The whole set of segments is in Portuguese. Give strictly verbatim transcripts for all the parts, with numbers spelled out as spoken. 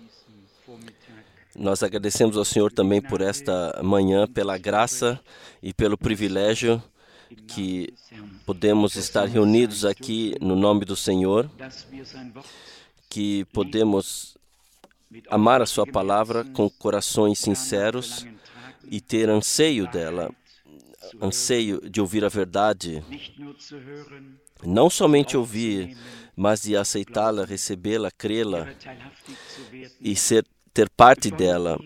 Nós agradecemos ao Senhor também por esta manhã, pela graça e pelo privilégio que podemos estar reunidos aqui no nome do Senhor, que podemos amar a sua palavra com corações sinceros e ter anseio dela, anseio de ouvir a verdade, não somente ouvir, mas de aceitá-la, recebê-la, crê-la e ser, ter parte dela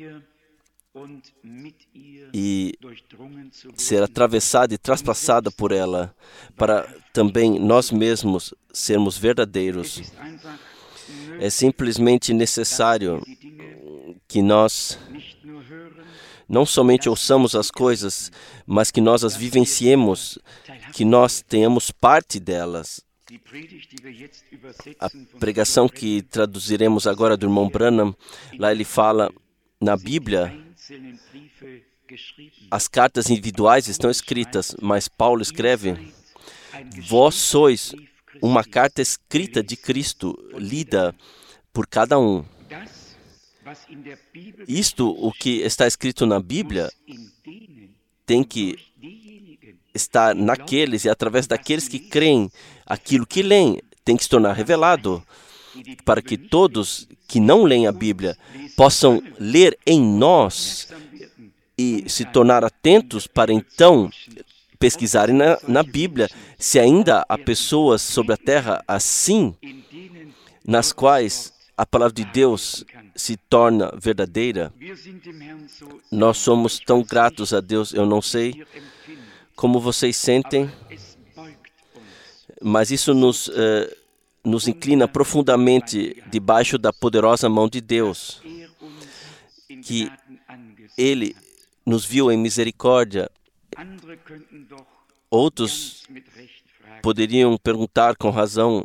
e ser atravessada e traspassada por ela, para também nós mesmos sermos verdadeiros. É simplesmente necessário que nós não somente ouçamos as coisas, mas que nós as vivenciemos, que nós tenhamos parte delas. A pregação que traduziremos agora do irmão Branham, lá ele fala, na Bíblia, as cartas individuais estão escritas, mas Paulo escreve, vós sois uma carta escrita de Cristo, lida por cada um. Isto, o que está escrito na Bíblia, tem que estar naqueles e através daqueles que creem, aquilo que leem tem que se tornar revelado, para que todos que não leem a Bíblia possam ler em nós e se tornar atentos para então pesquisarem na, na Bíblia, se ainda há pessoas sobre a terra assim, nas quais a palavra de Deus se torna verdadeira. Nós somos tão gratos a Deus, eu não sei como vocês sentem, mas isso nos, uh, nos inclina profundamente debaixo da poderosa mão de Deus, que Ele nos viu em misericórdia. Outros poderiam perguntar com razão,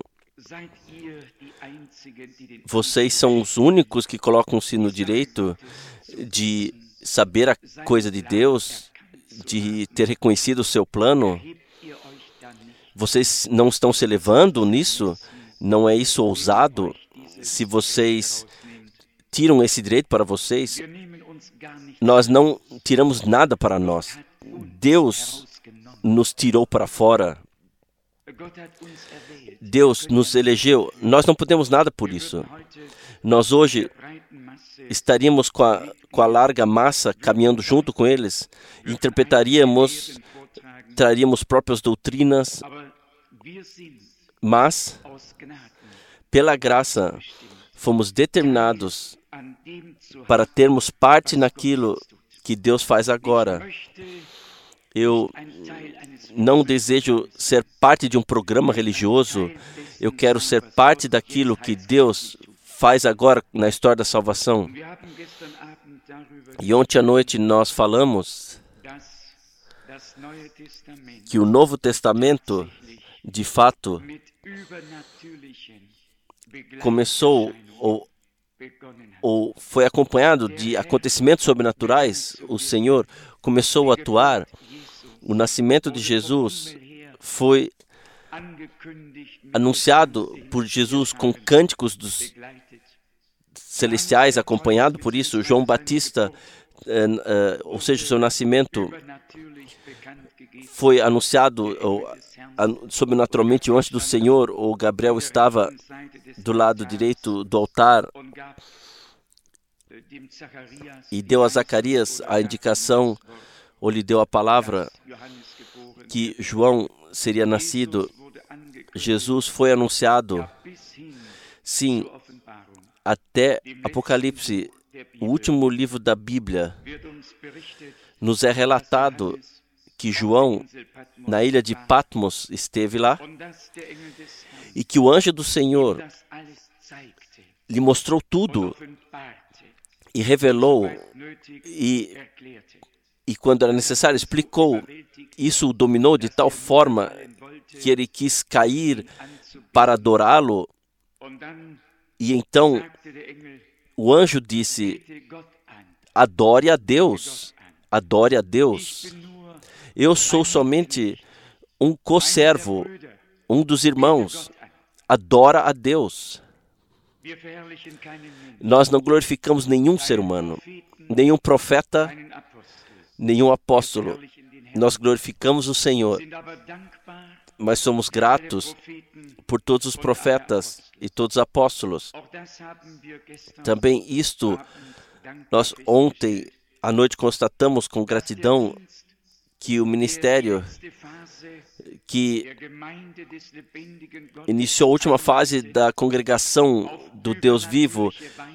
vocês são os únicos que colocam-se no direito de saber a coisa de Deus, de ter reconhecido o seu plano? Vocês não estão se elevando nisso? Não é isso ousado? Se vocês tiram esse direito para vocês, nós não tiramos nada para nós. Deus nos tirou para fora. Deus nos elegeu. Nós não podemos nada por isso. Nós hoje estaríamos com a, com a larga massa caminhando junto com eles, interpretaríamos, traríamos próprias doutrinas, mas, pela graça, fomos determinados para termos parte naquilo que Deus faz agora. Eu não desejo ser parte de um programa religioso. Eu quero ser parte daquilo que Deus faz agora na história da salvação. E ontem à noite nós falamos que o Novo Testamento, de fato, começou ou, ou foi acompanhado de acontecimentos sobrenaturais. O Senhor começou a atuar. O nascimento de Jesus foi anunciado por Jesus com cânticos dos celestiais, acompanhado por isso. João Batista, eh, eh, ou seja, o seu nascimento foi anunciado ou, an, sobrenaturalmente o anjo do Senhor, ou Gabriel estava do lado direito do altar e deu a Zacarias a indicação, ou lhe deu a palavra, que João seria nascido. Jesus foi anunciado, sim, até Apocalipse, o último livro da Bíblia, nos é relatado que João, na ilha de Patmos, esteve lá e que o anjo do Senhor lhe mostrou tudo e revelou e, e quando era necessário, explicou. Isso o dominou de tal forma que ele quis cair para adorá-lo. E então o anjo disse, adore a Deus, adore a Deus. Eu sou somente um co-servo, um dos irmãos. Adora a Deus. Nós não glorificamos nenhum ser humano, nenhum profeta, nenhum apóstolo. Nós glorificamos o Senhor, mas somos gratos por todos os profetas e todos os apóstolos. Também isto, nós ontem à noite constatamos com gratidão que o ministério que iniciou a última fase da congregação do Deus vivo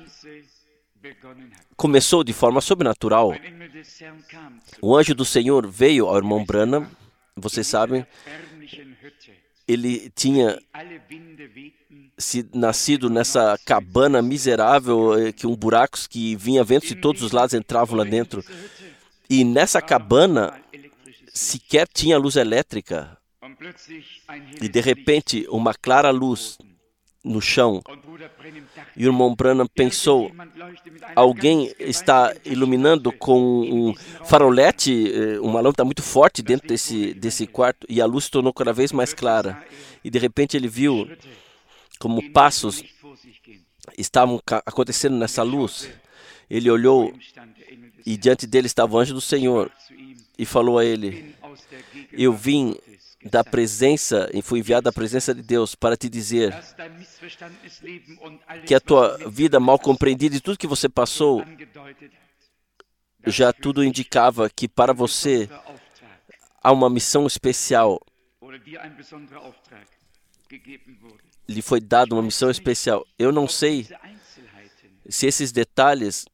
começou de forma sobrenatural. O anjo do Senhor veio ao irmão Branham, vocês sabem, ele tinha se nascido nessa cabana miserável, que um buraco que vinha ventos de todos os lados entravam lá dentro. E nessa cabana sequer tinha luz elétrica. E de repente uma clara luz no chão. E o irmão Branham pensou, alguém está iluminando com um farolete, uma lâmpada muito forte dentro desse, desse quarto, e a luz se tornou cada vez mais clara. E de repente ele viu como passos estavam acontecendo nessa luz. Ele olhou e diante dele estava o anjo do Senhor e falou a ele, eu vim da presença e fui enviado da presença de Deus para te dizer que a tua vida mal compreendida e tudo que você passou, já tudo indicava que para você há uma missão especial. Lhe foi dada uma missão especial. Eu não sei se esses detalhes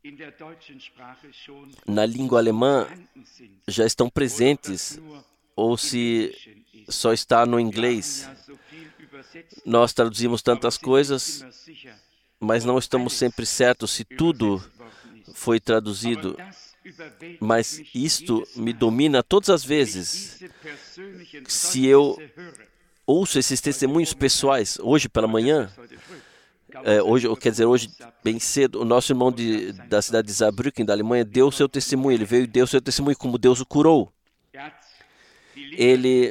na língua alemã já estão presentes ou se só está no inglês. Nós traduzimos tantas coisas, mas não estamos sempre certos se tudo foi traduzido. Mas isto me domina todas as vezes. Se eu ouço esses testemunhos pessoais, hoje pela manhã, é, hoje, quer dizer, hoje bem cedo, o nosso irmão de, da cidade de Saarbrücken, da Alemanha, deu o seu testemunho. Ele veio e deu o seu testemunho como Deus o curou. Ele,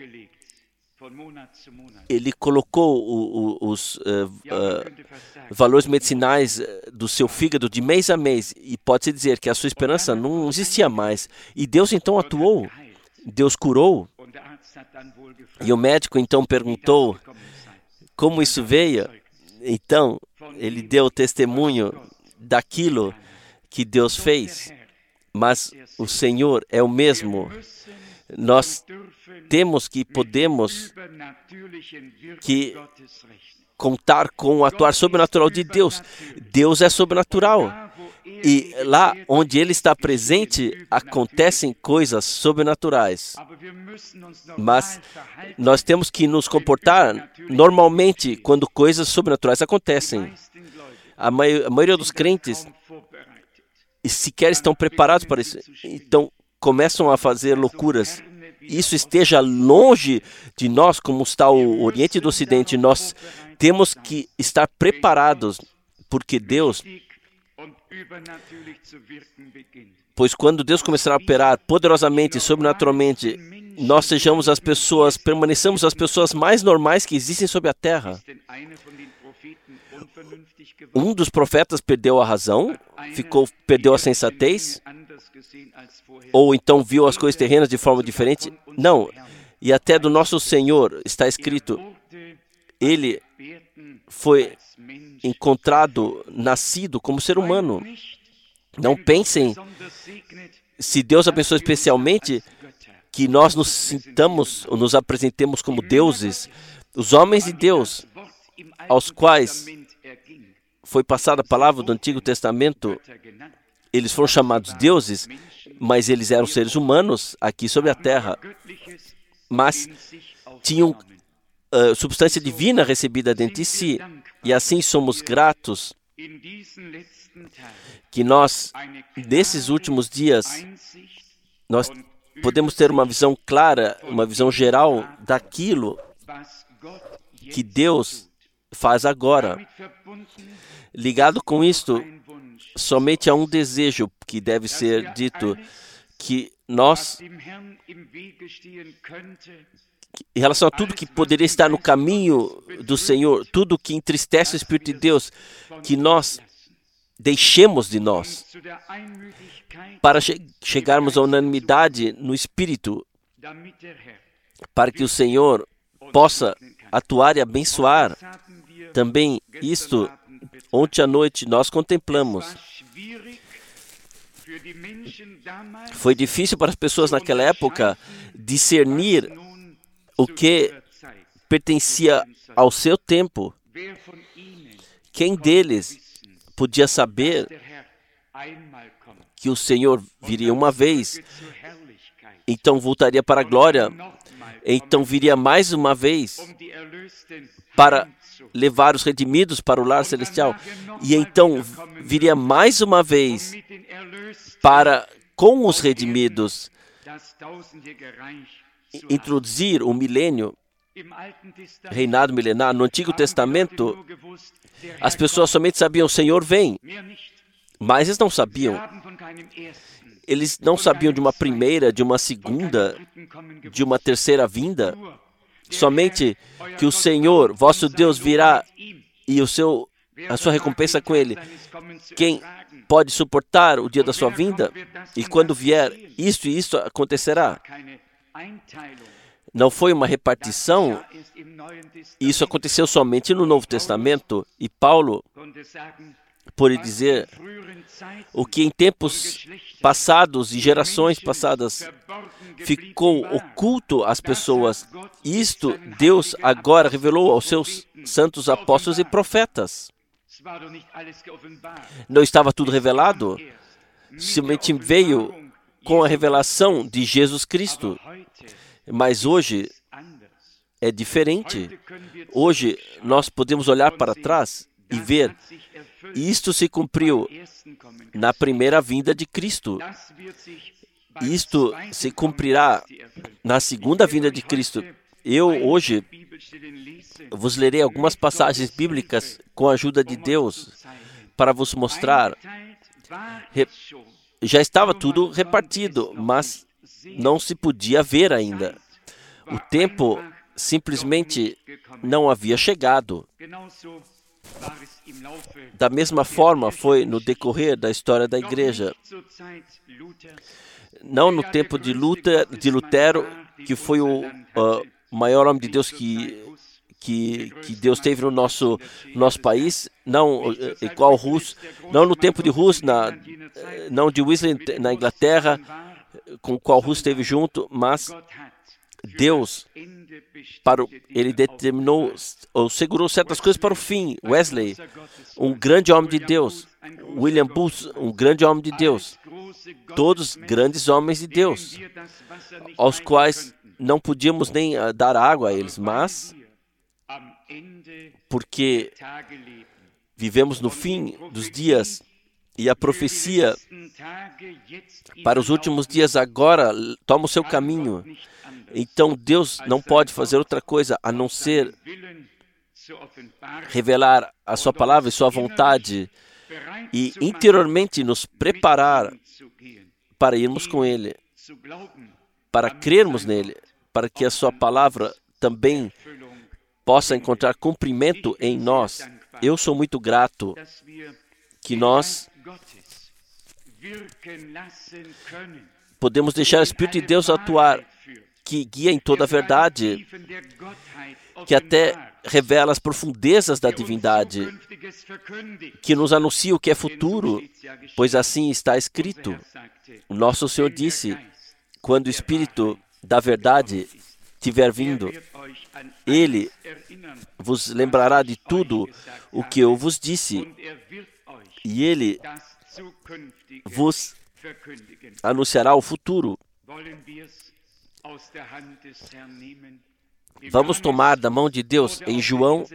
ele colocou o, o, os uh, uh, valores medicinais do seu fígado de mês a mês, e pode-se dizer que a sua esperança não existia mais. E Deus então atuou, Deus curou. E o médico então perguntou como isso veio. Então, ele deu testemunho daquilo que Deus fez. Mas o Senhor é o mesmo. Nós temos que podemos que contar com o atuar sobrenatural de Deus. Deus é sobrenatural. E lá onde Ele está presente, acontecem coisas sobrenaturais. Mas nós temos que nos comportar normalmente quando coisas sobrenaturais acontecem. A, mai- a maioria dos crentes sequer estão preparados para isso. Então, começam a fazer loucuras. Isso esteja longe de nós, como está o Oriente e o Ocidente. Nós temos que estar preparados, porque Deus, pois quando Deus começar a operar poderosamente e sobrenaturalmente, nós sejamos as pessoas, permaneçamos as pessoas mais normais que existem sobre a terra. Um dos profetas perdeu a razão, ficou, perdeu a sensatez, ou então viu as coisas terrenas de forma diferente? Não. E até do nosso Senhor está escrito, Ele foi encontrado, nascido como ser humano. Não pensem, se Deus abençoou especialmente, que nós nos sintamos, ou nos apresentemos como deuses. Os homens de Deus, aos quais foi passada a palavra do Antigo Testamento, eles foram chamados deuses, mas eles eram seres humanos aqui sobre a terra, mas tinham uh, substância divina recebida dentro de si. E assim somos gratos que nós, nesses últimos dias, nós podemos ter uma visão clara, uma visão geral daquilo que Deus faz agora. Ligado com isto, somente há um desejo que deve ser dito, que nós, em relação a tudo que poderia estar no caminho do Senhor, tudo que entristece o Espírito de Deus, que nós deixemos de nós para che chegarmos à unanimidade no Espírito, para que o Senhor possa atuar e abençoar. Também isto, ontem à noite, nós contemplamos. Foi difícil para as pessoas naquela época discernir o que pertencia ao seu tempo. Quem deles podia saber que o Senhor viria uma vez, então voltaria para a glória, então viria mais uma vez para levar os redimidos para o lar celestial, e então viria mais uma vez para, com os redimidos, introduzir o milênio, reinado milenar. No Antigo Testamento, as pessoas somente sabiam: o Senhor vem, mas eles não sabiam. Eles não sabiam de uma primeira, de uma segunda, de uma terceira vinda. Somente que o Senhor, vosso Deus, virá e o seu, a sua recompensa com Ele. Quem pode suportar o dia da sua vinda? E quando vier, isto e isto acontecerá. Não foi uma repartição. Isso aconteceu somente no Novo Testamento. E Paulo pode dizer o que em tempos passados e gerações passadas ficou oculto às pessoas. Isto Deus agora revelou aos seus santos apóstolos e profetas. Não estava tudo revelado? Somente veio com a revelação de Jesus Cristo. Mas hoje é diferente. Hoje nós podemos olhar para trás e ver: isto se cumpriu na primeira vinda de Cristo. Isto se cumprirá na segunda vinda de Cristo. Eu hoje vos lerei algumas passagens bíblicas com a ajuda de Deus para vos mostrar. Já estava tudo repartido, mas não se podia ver ainda. O tempo simplesmente não havia chegado. Da mesma forma foi no decorrer da história da igreja. Não no tempo de, Luther, de Lutero, que foi o uh, maior homem de Deus que, que, que Deus teve no nosso, nosso país, não uh, igual Hus, não no tempo de Hus, na, não de Wesley na Inglaterra, com o qual Hus esteve junto, mas Deus, para o, ele determinou ou segurou certas coisas para o fim. Wesley, um grande homem de Deus. William Booth, um grande homem de Deus. Todos grandes homens de Deus, aos quais não podíamos nem uh, dar água a eles, mas porque vivemos no fim dos dias e a profecia para os últimos dias agora toma o seu caminho. Então Deus não pode fazer outra coisa a não ser revelar a sua palavra e sua vontade e interiormente nos preparar para irmos com Ele, para crermos nele, para que a sua palavra também possa encontrar cumprimento em nós. Eu sou muito grato que nós podemos deixar o Espírito de Deus atuar, que guia em toda a verdade, que até revela as profundezas da divindade, que nos anuncia o que é futuro, pois assim está escrito. O nosso Senhor disse: quando o Espírito da verdade tiver vindo, Ele vos lembrará de tudo o que eu vos disse, e Ele vos anunciará o futuro. Vamos tomar da mão de Deus. Em João,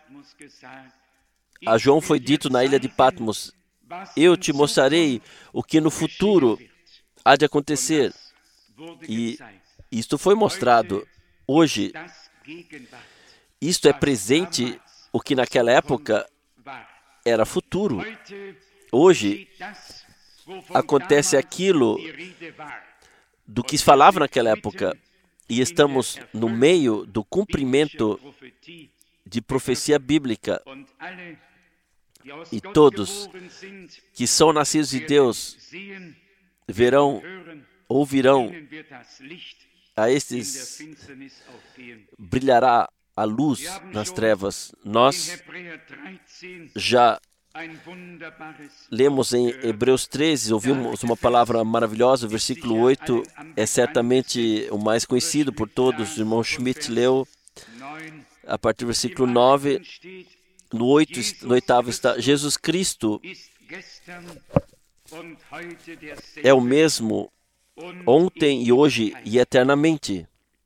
a João foi dito na ilha de Patmos: eu te mostrarei o que no futuro há de acontecer. E isto foi mostrado. Hoje, isto é presente, o que naquela época era futuro. Hoje, acontece aquilo do que se falava naquela época. e estamos no meio do cumprimento de profecia bíblica. E todos que são nascidos de Deus verão, ouvirão, a estes brilhará a luz nas trevas. Nós já lemos em Hebreus treze, ouvimos uma palavra maravilhosa, o versículo oito é certamente o mais conhecido por todos. O irmão Schmidt leu a partir do versículo nove. No, oito, no oitavo está: Jesus Cristo é o mesmo ontem e hoje e eternamente.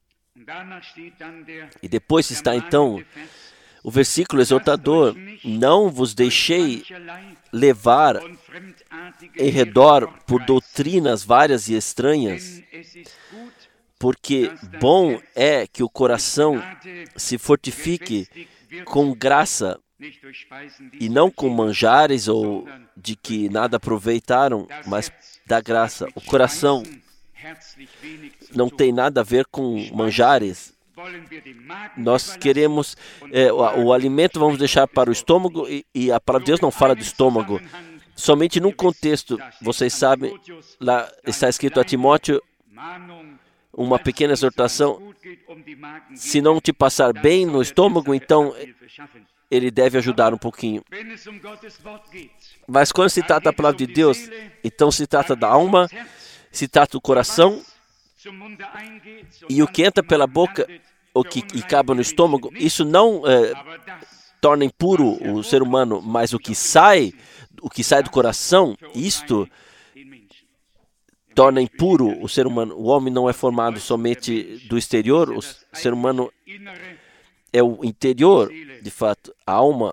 E depois está então o versículo exortador: não vos deixei levar em redor por doutrinas várias e estranhas, porque bom é que o coração se fortifique com graça, e não com manjares ou de que nada aproveitaram, mas da graça. O coração não tem nada a ver com manjares. Nós queremos é, o, o alimento vamos deixar para o estômago, e, e a palavra de Deus não fala do estômago. Somente num contexto, vocês sabem, lá está escrito a Timóteo uma pequena exortação: se não te passar bem no estômago, então ele deve ajudar um pouquinho. Mas quando se trata da palavra de Deus, então se trata da alma, se trata do coração, e o que entra pela boca, o que e acaba no estômago, isso não é, torna impuro o ser humano, mas o que sai, o que sai do coração, isto torna impuro o ser humano. O homem não é formado somente do exterior, o ser humano é o interior, de fato, a alma.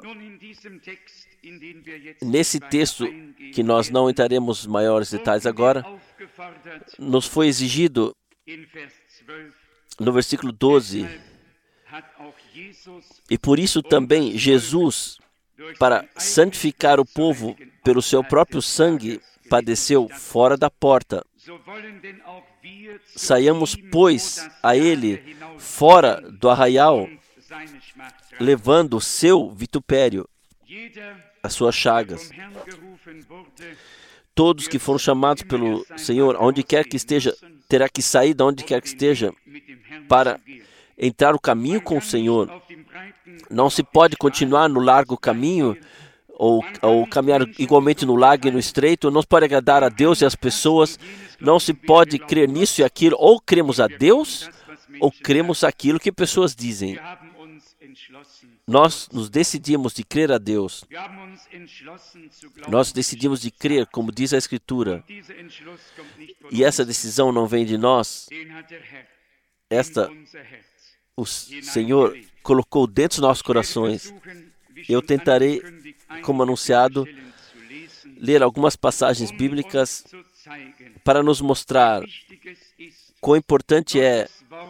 Nesse texto, que nós não entraremos em maiores detalhes agora, nos foi exigido, no versículo doze, e por isso também Jesus, para santificar o povo pelo seu próprio sangue, padeceu fora da porta. Saiamos, pois, a ele fora do arraial, levando o seu vitupério, as suas chagas. Todos que foram chamados pelo Senhor, onde quer que esteja, terá que sair de onde quer que esteja para entrar o caminho com o Senhor. Não se pode continuar no largo caminho ou, ou caminhar igualmente no largo e no estreito. Não se pode agradar a Deus e as pessoas. Não se pode crer nisso e aquilo. Ou cremos a Deus ou cremos aquilo que pessoas dizem. Nós nos decidimos de crer a Deus. Nós decidimos de crer, como diz a Escritura. E essa decisão não vem de nós. Esta, o Senhor colocou dentro dos nossos corações. Eu tentarei, como anunciado, ler algumas passagens bíblicas para nos mostrar quão importante é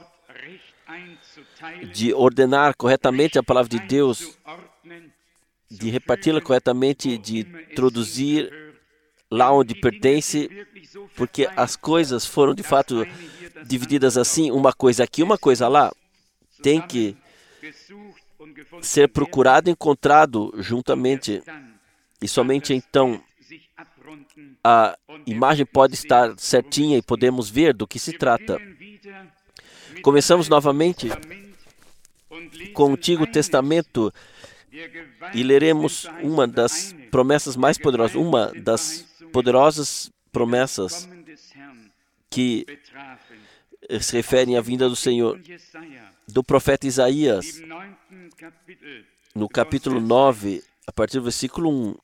de ordenar corretamente a palavra de Deus, de reparti-la corretamente, de introduzir lá onde pertence, porque as coisas foram de fato divididas assim, uma coisa aqui, uma coisa lá. Tem que ser procurado e encontrado juntamente, e somente então a imagem pode estar certinha e podemos ver do que se trata. Começamos novamente com o Antigo Testamento e leremos uma das promessas mais poderosas, uma das poderosas promessas que se referem à vinda do Senhor, do profeta Isaías, no capítulo nove, a partir do versículo um.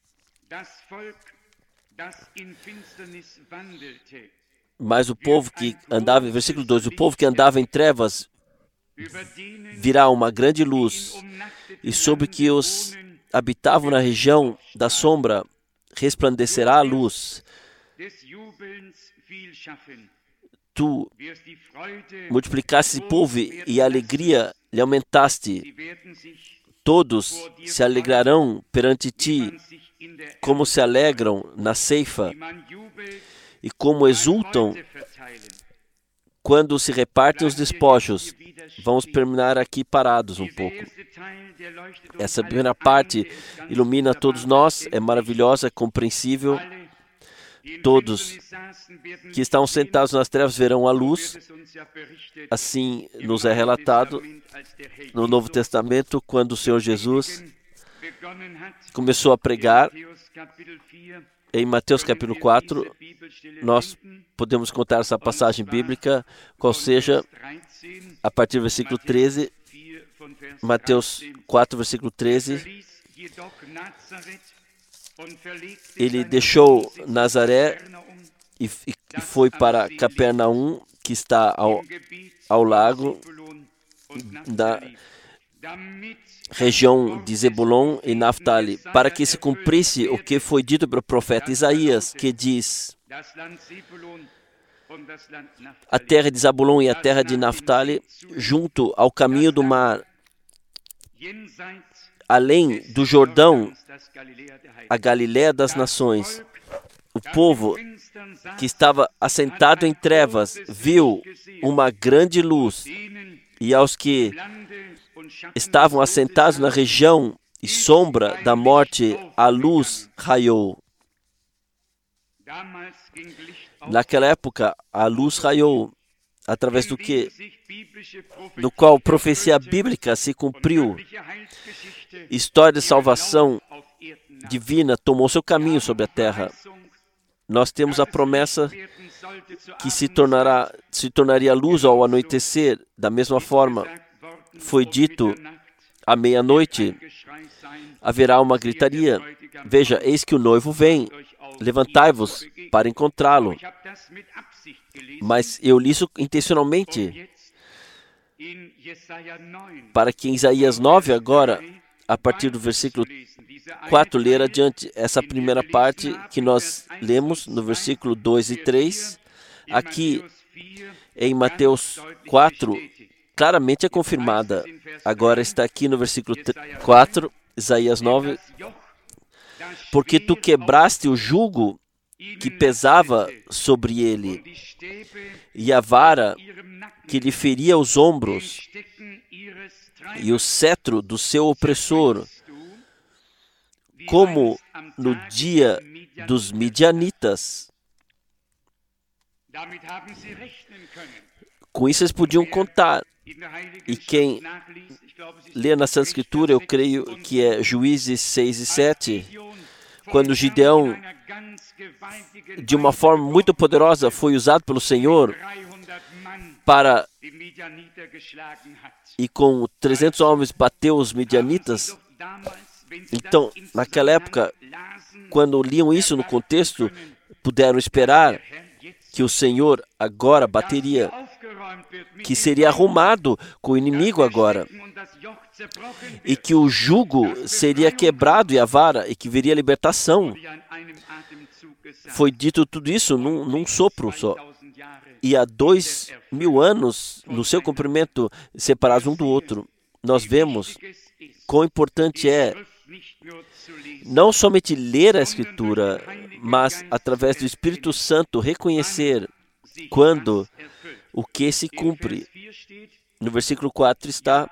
Mas o povo que andava, versículo dois, o povo que andava em trevas virá uma grande luz, e sobre que os habitavam na região da sombra resplandecerá a luz. Tu multiplicaste esse povo e a alegria lhe aumentaste. Todos se alegrarão perante ti, como se alegram na ceifa, e como exultam quando se repartem os despojos. Vamos terminar aqui parados um pouco. Essa primeira parte ilumina todos nós, é maravilhosa, é compreensível. Todos que estão sentados nas trevas verão a luz. Assim nos é relatado no Novo Testamento, quando o Senhor Jesus começou a pregar. Em Mateus capítulo quatro, nós podemos contar essa passagem bíblica, qual seja, a partir do versículo treze, Mateus quatro, versículo treze, ele deixou Nazaré e, e foi para Capernaum, que está ao, ao lago da região de Zebulon e Naftali, para que se cumprisse o que foi dito pelo profeta Isaías, que diz: a terra de Zabulon e a terra de Naftali, junto ao caminho do mar, além do Jordão, a Galiléia das nações. O povo que estava assentado em trevas viu uma grande luz, e aos que estavam assentados na região e sombra da morte, a luz raiou. Naquela época, a luz raiou, através do que, no qual profecia bíblica se cumpriu. História de salvação divina tomou seu caminho sobre a terra. Nós temos a promessa que se tornará, se tornaria luz ao anoitecer. Da mesma forma, foi dito, à meia-noite haverá uma gritaria. Veja, eis que o noivo vem, levantai-vos para encontrá-lo. Mas eu li isso intencionalmente, para que em Isaías nove, agora, a partir do versículo quatro, ler adiante essa primeira parte que nós lemos no versículo dois e três. Aqui em Mateus quatro, claramente é confirmada. Agora está aqui no versículo quatro, Isaías nove. Porque tu quebraste o jugo que pesava sobre ele, e a vara que lhe feria os ombros, e o cetro do seu opressor, como no dia dos midianitas. Com isso eles podiam contar. E quem lê na Santa Escritura, eu creio que é Juízes seis e sete, quando Gideão, de uma forma muito poderosa, foi usado pelo Senhor para, e com trezentos homens bateu os midianitas. Então, naquela época, quando liam isso no contexto, puderam esperar que o Senhor agora bateria, que seria arrumado com o inimigo agora, e que o jugo seria quebrado e a vara, e que viria a libertação. Foi dito tudo isso num, num sopro só. E há dois mil anos, no seu cumprimento, separados um do outro, nós vemos quão importante é não somente ler a Escritura, mas, através do Espírito Santo, reconhecer quando o que se cumpre. No versículo quatro está,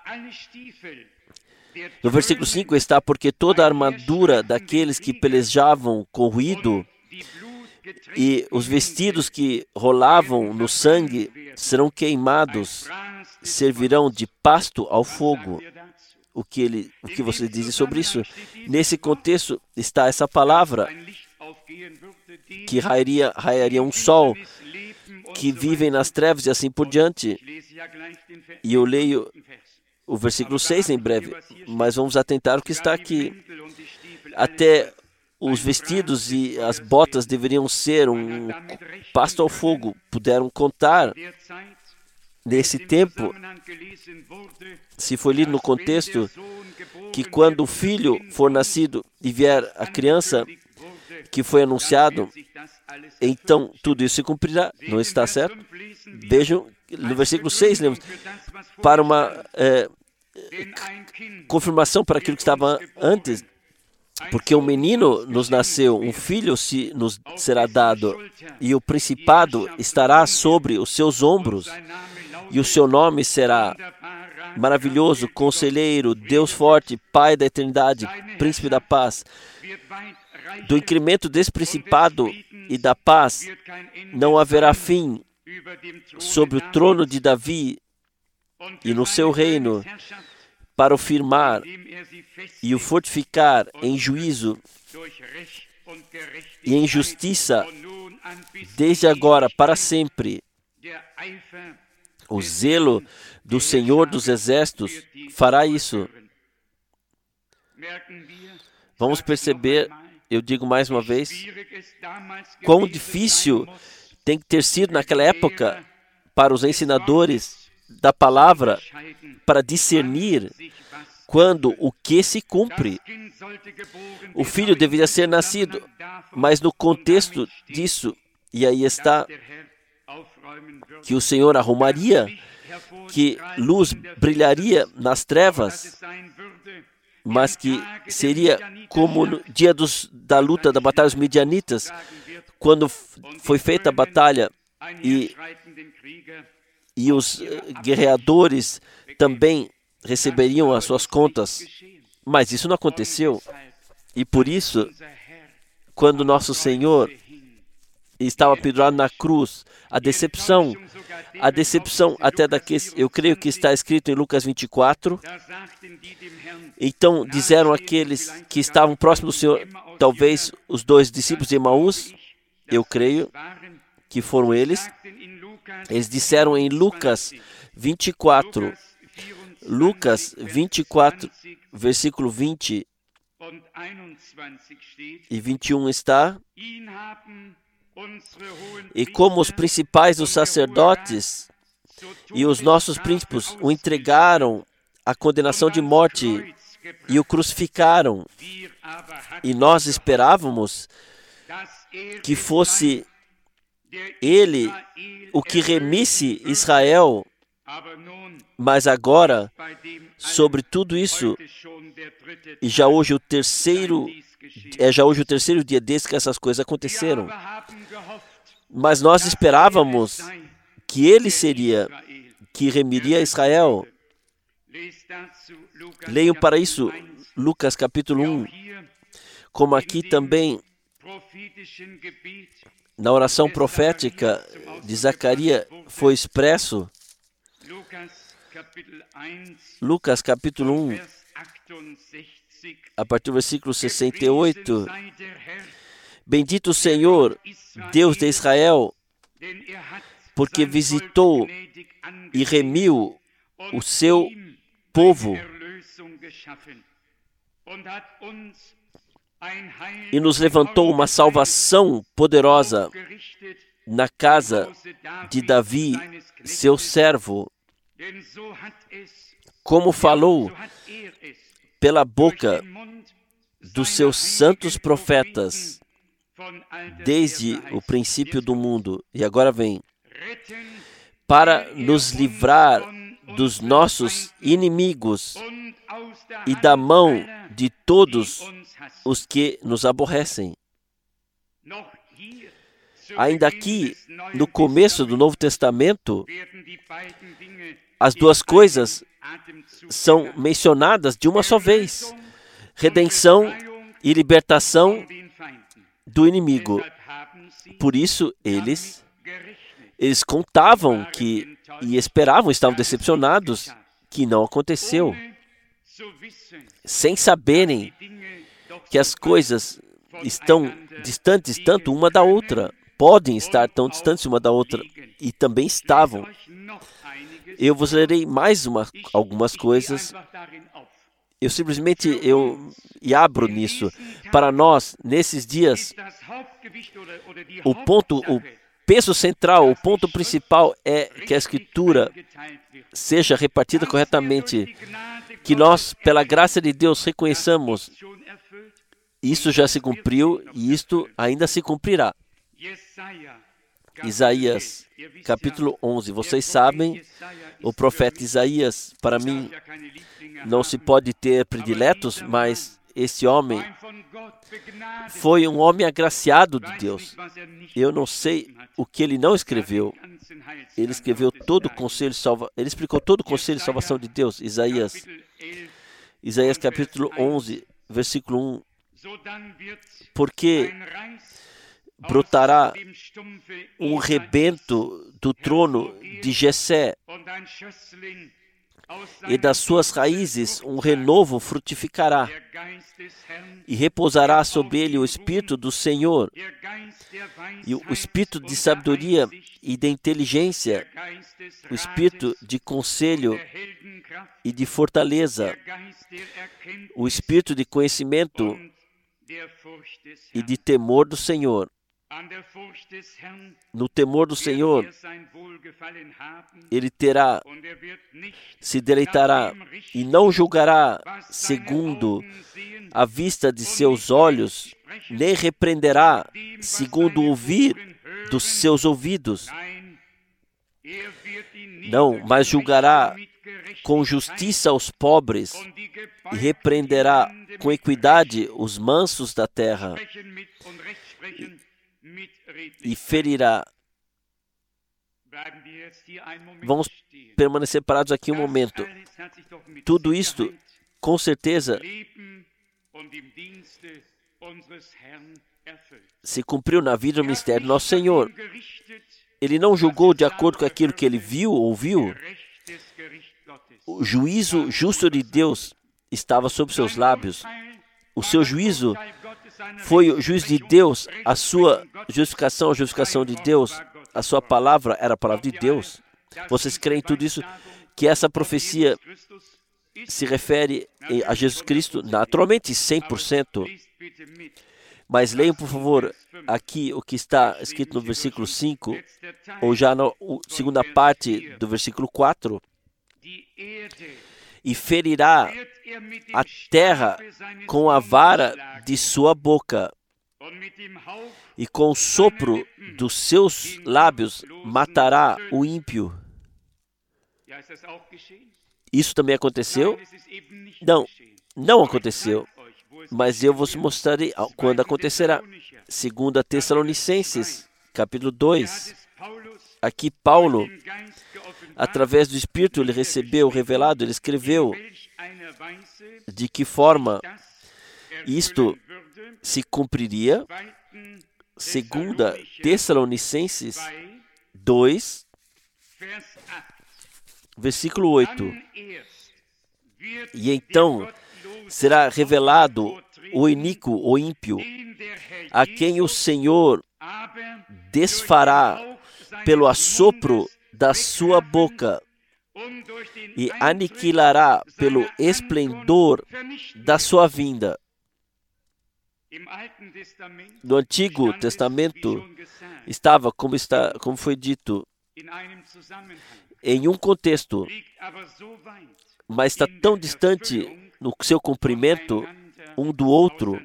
no versículo cinco está, porque toda a armadura daqueles que pelejavam com ruído e os vestidos que rolavam no sangue serão queimados, servirão de pasto ao fogo. O que, ele, o que você diz sobre isso? Nesse contexto está essa palavra, que raiaria, raiaria um sol, que vivem nas trevas e assim por diante. E eu leio o versículo seis em breve, mas vamos atentar o que está aqui. Até os vestidos e as botas deveriam ser um pasto ao fogo. Puderam contar nesse tempo, se foi lido no contexto, que quando o filho for nascido e vier a criança que foi anunciado, então tudo isso se cumprirá. Não está certo? Vejam, no versículo seis, lemos, para uma é, confirmação para aquilo que estava antes. Porque um menino nos nasceu, um filho se nos será dado, e o principado estará sobre os seus ombros, e o seu nome será Maravilhoso, Conselheiro, Deus Forte, Pai da Eternidade, Príncipe da Paz. Do incremento desse principado e da paz não haverá fim sobre o trono de Davi e no seu reino, para o firmar e o fortificar em juízo e em justiça, desde agora para sempre. O zelo do Senhor dos Exércitos fará isso. Vamos perceber, eu digo mais uma vez, quão difícil tem que ter sido naquela época para os ensinadores da palavra para discernir quando o que se cumpre. O filho deveria ser nascido, mas no contexto disso, e aí está que o Senhor arrumaria, que luz brilharia nas trevas, mas que seria como no dia dos, da luta da batalha dos midianitas, quando foi feita a batalha e, e os guerreadores também receberiam as suas contas. Mas isso não aconteceu. E por isso, quando nosso Senhor estava pendurado na cruz, a decepção, a decepção até daqueles, eu creio que está escrito em Lucas vinte e quatro, então disseram aqueles que estavam próximos do Senhor, talvez os dois discípulos de Emaús, eu creio que foram eles, eles disseram em Lucas vinte e quatro, Lucas vinte e quatro, versículo vinte e vinte e um está: e como os principais dos sacerdotes e os nossos príncipes o entregaram à condenação de morte e o crucificaram, e nós esperávamos que fosse ele o que remisse Israel, mas agora, sobre tudo isso, e já hoje o terceiro, é já hoje o terceiro dia desde que essas coisas aconteceram, mas nós esperávamos que ele seria, que remiria Israel. Leiam para isso Lucas capítulo um, como aqui também na oração profética de Zacarias foi expresso. Lucas capítulo um, a partir do versículo sessenta e oito. Bendito o Senhor, Deus de Israel, porque visitou e remiu o seu povo e nos levantou uma salvação poderosa na casa de Davi, seu servo, como falou pela boca dos seus santos profetas desde o princípio do mundo. E agora vem, para nos livrar dos nossos inimigos e da mão de todos os que nos aborrecem. Ainda aqui, no começo do Novo Testamento, as duas coisas são mencionadas de uma só vez: redenção e libertação do inimigo. Por isso, eles, eles contavam que, e esperavam, estavam decepcionados, que não aconteceu, sem saberem que as coisas estão distantes tanto uma da outra, podem estar tão distantes uma da outra, e também estavam. Eu vos lerei mais uma, algumas coisas. Eu simplesmente eu e abro nisso. Para nós, nesses dias, o ponto, o peso central, o ponto principal é que a Escritura seja repartida corretamente, que nós, pela graça de Deus, reconheçamos isso já se cumpriu e isto ainda se cumprirá. Isaías, capítulo onze. Vocês sabem, o profeta Isaías, para mim, não se pode ter prediletos, mas esse homem foi um homem agraciado de Deus. Eu não sei o que ele não escreveu. Ele escreveu todo o conselho de salva... Ele explicou todo o conselho de salvação de Deus. Isaías, Isaías capítulo onze, versículo um. Porque brotará um rebento do trono de Jessé, e das suas raízes um renovo frutificará, e repousará sobre ele o Espírito do Senhor, e o Espírito de sabedoria e de inteligência, o Espírito de conselho e de fortaleza, o Espírito de conhecimento e de temor do Senhor. No temor do Senhor, ele terá, se deleitará e não julgará segundo a vista de seus olhos, nem repreenderá segundo o ouvir dos seus ouvidos. Não, mas julgará com justiça os pobres e repreenderá com equidade os mansos da terra. E ferirá. Vamos permanecer parados aqui um momento. Tudo isto, com certeza, se cumpriu na vida do ministério do nosso Senhor. Ele não julgou de acordo com aquilo que ele viu ou ouviu. O juízo justo de Deus estava sobre seus lábios. O seu juízo foi o juízo de Deus, a sua justificação, a justificação de Deus, a sua palavra era a palavra de Deus. Vocês creem em tudo isso? Que essa profecia se refere a Jesus Cristo? Naturalmente, cem por cento. Mas leiam, por favor, aqui o que está escrito no versículo cinco, ou já na segunda parte do versículo quatro. E ferirá a terra com a vara de sua boca, e com o sopro dos seus lábios matará o ímpio. Isso também aconteceu? Não, não aconteceu. Mas eu vos mostrarei quando acontecerá. Segunda Tessalonicenses, capítulo dois. Aqui Paulo, através do Espírito, ele recebeu revelado, ele escreveu de que forma isto se cumpriria. Segunda Tessalonicenses dois, versículo oito. E então será revelado o iníquo, o ímpio, a quem o Senhor desfará pelo assopro da sua boca e aniquilará pelo esplendor da sua vinda. No Antigo Testamento estava, como, está, como foi dito, em um contexto, mas está tão distante no seu cumprimento um do outro.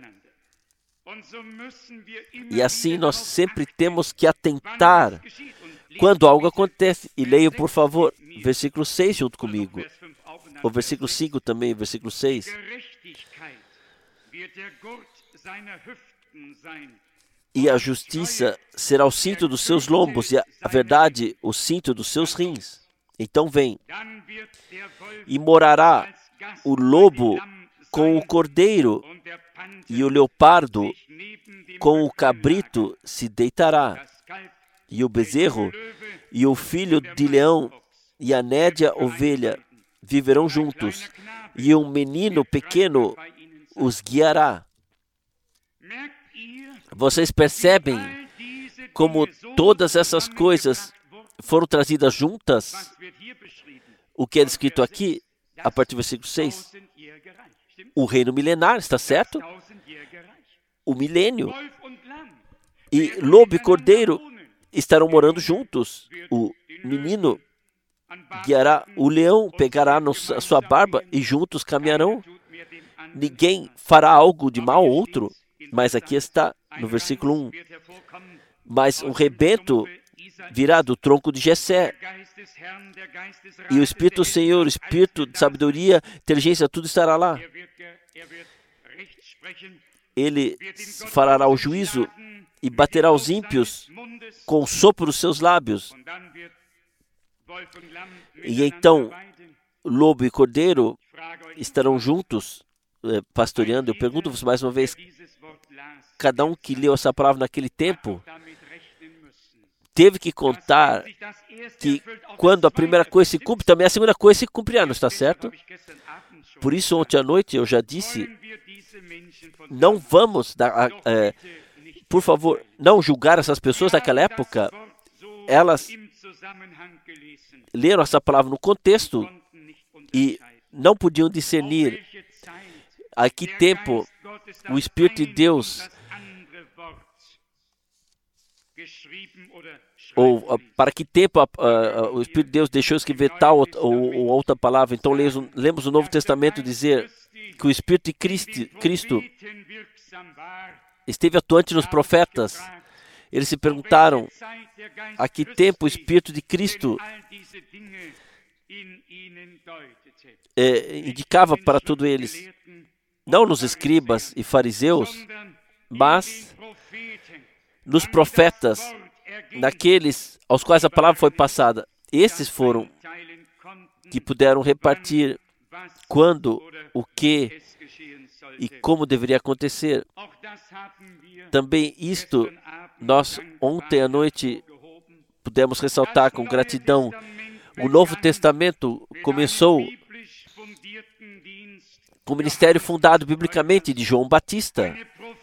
E assim nós sempre temos que atentar quando algo acontece. E leio, por favor, versículo seis junto comigo. O versículo cinco também, versículo seis. E a justiça será o cinto dos seus lombos, e a verdade o cinto dos seus rins. Então vem, e morará o lobo com o cordeiro, e o leopardo com o cabrito se deitará, e o bezerro e o filho de leão e a nédia ovelha viverão juntos, e um menino pequeno os guiará. Vocês percebem como todas essas coisas foram trazidas juntas? O que é descrito aqui, a partir do versículo seis? O reino milenar, está certo? O milênio. E lobo e cordeiro estarão morando juntos. O menino guiará o leão, pegará a sua barba e juntos caminharão. Ninguém fará algo de mal ao outro. Mas aqui está, no versículo um. Mas um rebento virá do tronco de Jessé. E o Espírito do Senhor, o Espírito de sabedoria, inteligência, tudo estará lá. Ele fará o juízo e baterá os ímpios com o sopro dos seus lábios. E então, lobo e cordeiro estarão juntos, eh, pastoreando. Eu pergunto-vos mais uma vez, cada um que leu essa palavra naquele tempo, teve que contar que quando a primeira coisa se cumpre, também a segunda coisa se cumprirá, não está certo? Por isso, ontem à noite eu já disse, não vamos, dar, é, por favor, não julgar essas pessoas daquela época. Elas leram essa palavra no contexto e não podiam discernir a que tempo o Espírito de Deus, ou para que tempo a, a, o Espírito de Deus deixou escrever tal ou, ou, ou outra palavra. Então lemos, lemos o Novo Testamento dizer que o Espírito de Cristo, Cristo esteve atuante nos profetas. Eles se perguntaram a que tempo o Espírito de Cristo é, indicava para todos eles, não nos escribas e fariseus, mas nos profetas, naqueles aos quais a palavra foi passada. Esses foram que puderam repartir quando, o que e como deveria acontecer. Também isto, nós ontem à noite pudemos ressaltar com gratidão. O Novo Testamento começou com o ministério fundado biblicamente de João Batista.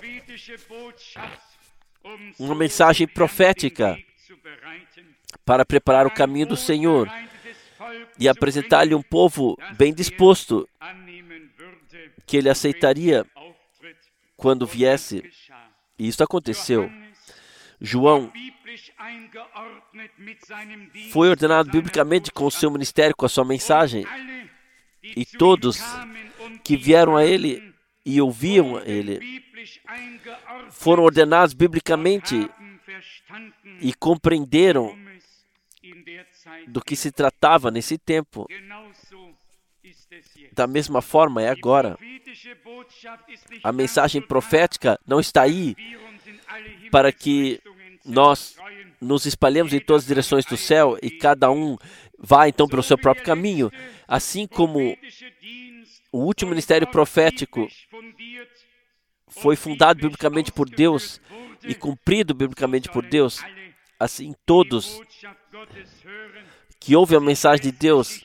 Uma mensagem profética para preparar o caminho do Senhor e apresentar-lhe um povo bem disposto, que ele aceitaria quando viesse. E isso aconteceu. João foi ordenado biblicamente com o seu ministério, com a sua mensagem, e todos que vieram a ele e ouviam a ele foram ordenados biblicamente e compreenderam do que se tratava nesse tempo. Da mesma forma é agora. A mensagem profética não está aí para que nós nos espalhemos em todas as direções do céu e cada um vá então pelo seu próprio caminho. Assim como o último ministério profético foi fundado biblicamente por Deus e cumprido biblicamente por Deus, assim todos que ouvem a mensagem de Deus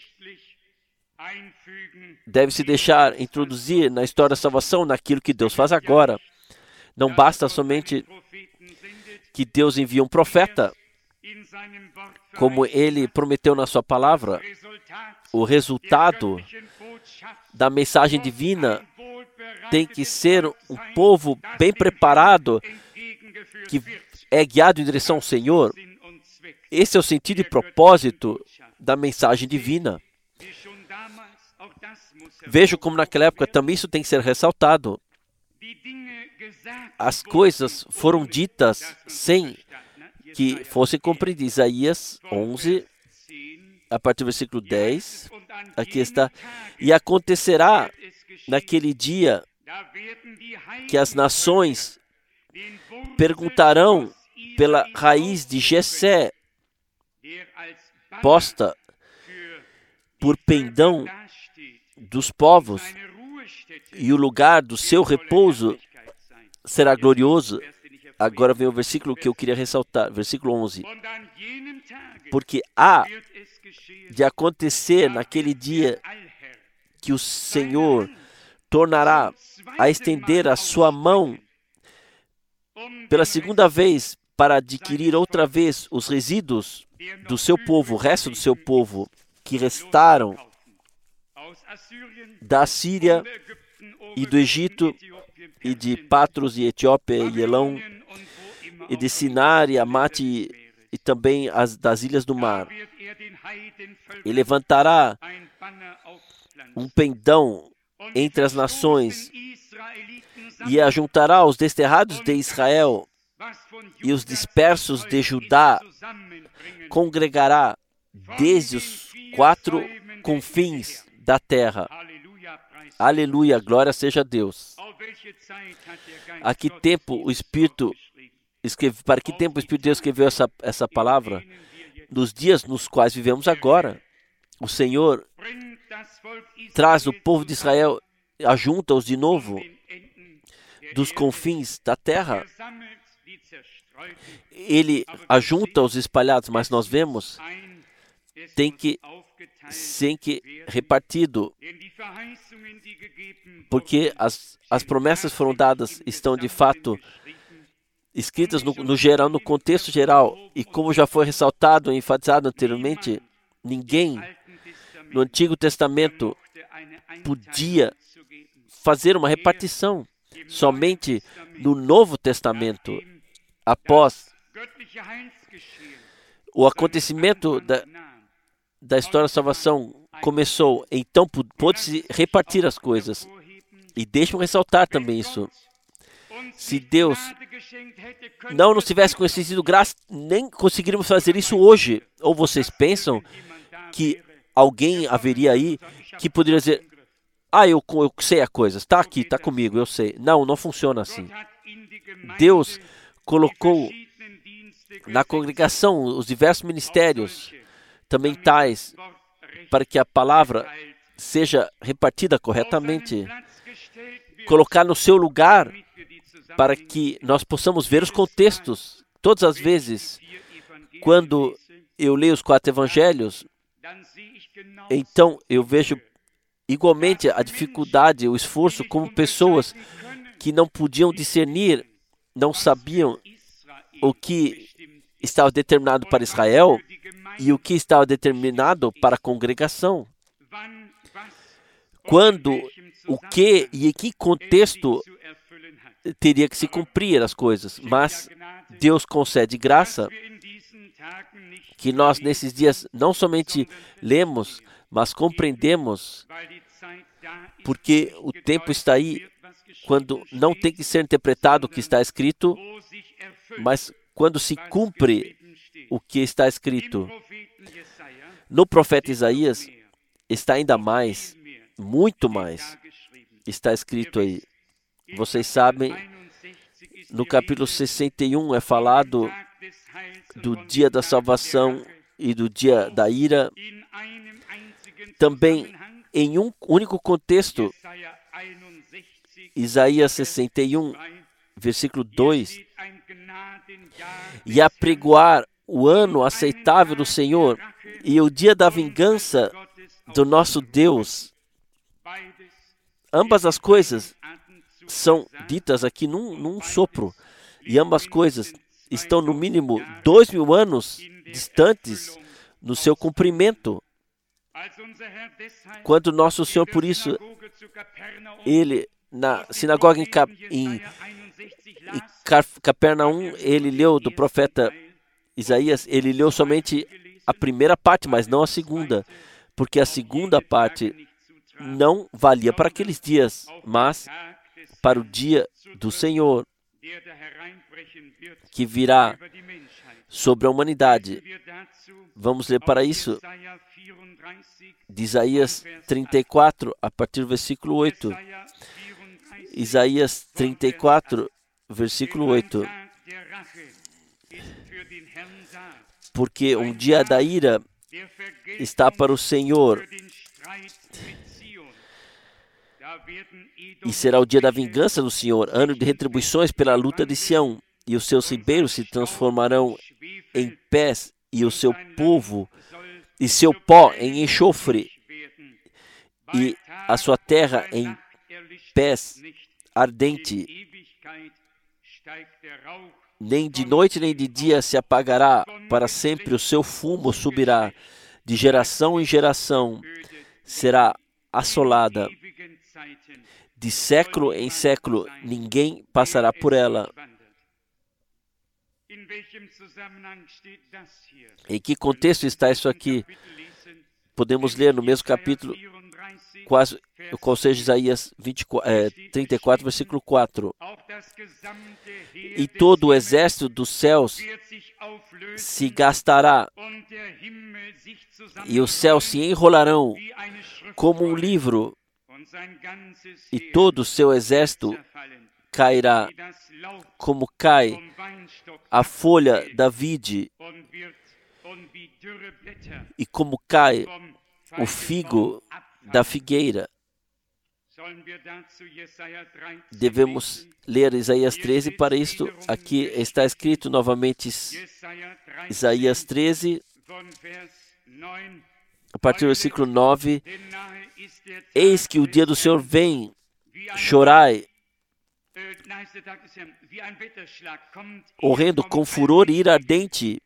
devem se deixar introduzir na história da salvação, naquilo que Deus faz agora. Não basta somente que Deus envie um profeta, como Ele prometeu na sua palavra. O resultado da mensagem divina tem que ser um povo bem preparado, que é guiado em direção ao Senhor. Esse é o sentido e propósito da mensagem divina. Vejo como naquela época também isso tem que ser ressaltado. As coisas foram ditas sem que fossem compreendidas. Isaías onze, a partir do versículo dez, aqui está. E acontecerá naquele dia que as nações perguntarão pela raiz de Jessé, posta por pendão dos povos, e o lugar do seu repouso será glorioso. Agora vem o versículo que eu queria ressaltar, versículo onze. Porque há de acontecer naquele dia que o Senhor tornará a estender a sua mão pela segunda vez para adquirir outra vez os resíduos do seu povo, o resto do seu povo que restaram da Síria e do Egito e de Patros e Etiópia e Elão e de Sinar e Amate e, e também as das ilhas do mar. E levantará um pendão entre as nações e ajuntará os desterrados de Israel e os dispersos de Judá, congregará desde os quatro confins da terra. Aleluia, glória seja a Deus. A que tempo o Espírito escreve, para que tempo o Espírito de Deus escreveu essa, essa palavra? Nos dias nos quais vivemos agora. O Senhor traz o povo de Israel, ajunta-os de novo dos confins da terra. Ele ajunta os espalhados, mas nós vemos, tem que ser que repartido, porque as, as promessas foram dadas, estão de fato escritas no, no geral, no contexto geral, e como já foi ressaltado e enfatizado anteriormente, ninguém no Antigo Testamento podia fazer uma repartição. Somente no Novo Testamento, após o acontecimento da, da história da salvação começou, então pôde-se repartir as coisas. E deixe-me ressaltar também isso. Se Deus não nos tivesse concedido graça, nem conseguiríamos fazer isso hoje. Ou vocês pensam que alguém haveria aí que poderia dizer: ah, eu, eu sei a coisa, está aqui, está comigo, eu sei. Não, não funciona assim. Deus colocou na congregação os diversos ministérios, também tais, para que a palavra seja repartida corretamente. Colocar no seu lugar, para que nós possamos ver os contextos. Todas as vezes, quando eu leio os quatro evangelhos, então eu vejo igualmente a dificuldade, o esforço, como pessoas que não podiam discernir, não sabiam o que estava determinado para Israel e o que estava determinado para a congregação. Quando, o que e em que contexto teria que se cumprir as coisas. Mas Deus concede graça que nós nesses dias não somente lemos, mas compreendemos, porque o tempo está aí quando não tem que ser interpretado o que está escrito, mas quando se cumpre o que está escrito. No profeta Isaías está ainda mais, muito mais, está escrito aí. Vocês sabem, no capítulo sessenta e um é falado do dia da salvação e do dia da ira. Também em um único contexto, Isaías sessenta e um, versículo dois, e apregoar o ano aceitável do Senhor e o dia da vingança do nosso Deus. Ambas as coisas são ditas aqui num, num sopro, e ambas coisas estão no mínimo dois mil anos distantes no seu cumprimento. Quando nosso Senhor, por isso, ele, na sinagoga em, Cap, em, em Capernaum, ele leu do profeta Isaías, ele leu somente a primeira parte, mas não a segunda, porque a segunda parte não valia para aqueles dias, mas para o dia do Senhor, que virá sobre a humanidade. Vamos ler para isso de Isaías trinta e quatro, a partir do versículo oito. Isaías trinta e quatro, versículo oito. Porque um dia da ira está para o Senhor, e será o dia da vingança do Senhor, ano de retribuições pela luta de Sião, e os seus ribeiros se transformarão em pés, e o seu povo e seu pó em enxofre, e a sua terra em pés ardente. Nem de noite nem de dia se apagará, para sempre o seu fumo subirá, de geração em geração será assolada. De século em século ninguém passará por ela. Em que contexto está isso aqui? Podemos ler no mesmo capítulo, quase, qual seja Isaías vinte e quatro, é, trinta e quatro, versículo quatro. E todo o exército dos céus se gastará, e os céus se enrolarão como um livro, e todo o seu exército cairá, como cai a folha da vide e como cai o figo da figueira. Devemos ler Isaías treze para isto. Aqui está escrito novamente Isaías treze, a partir do versículo nove. Eis que o dia do Senhor vem, chorai, horrendo, com furor e ira ardente.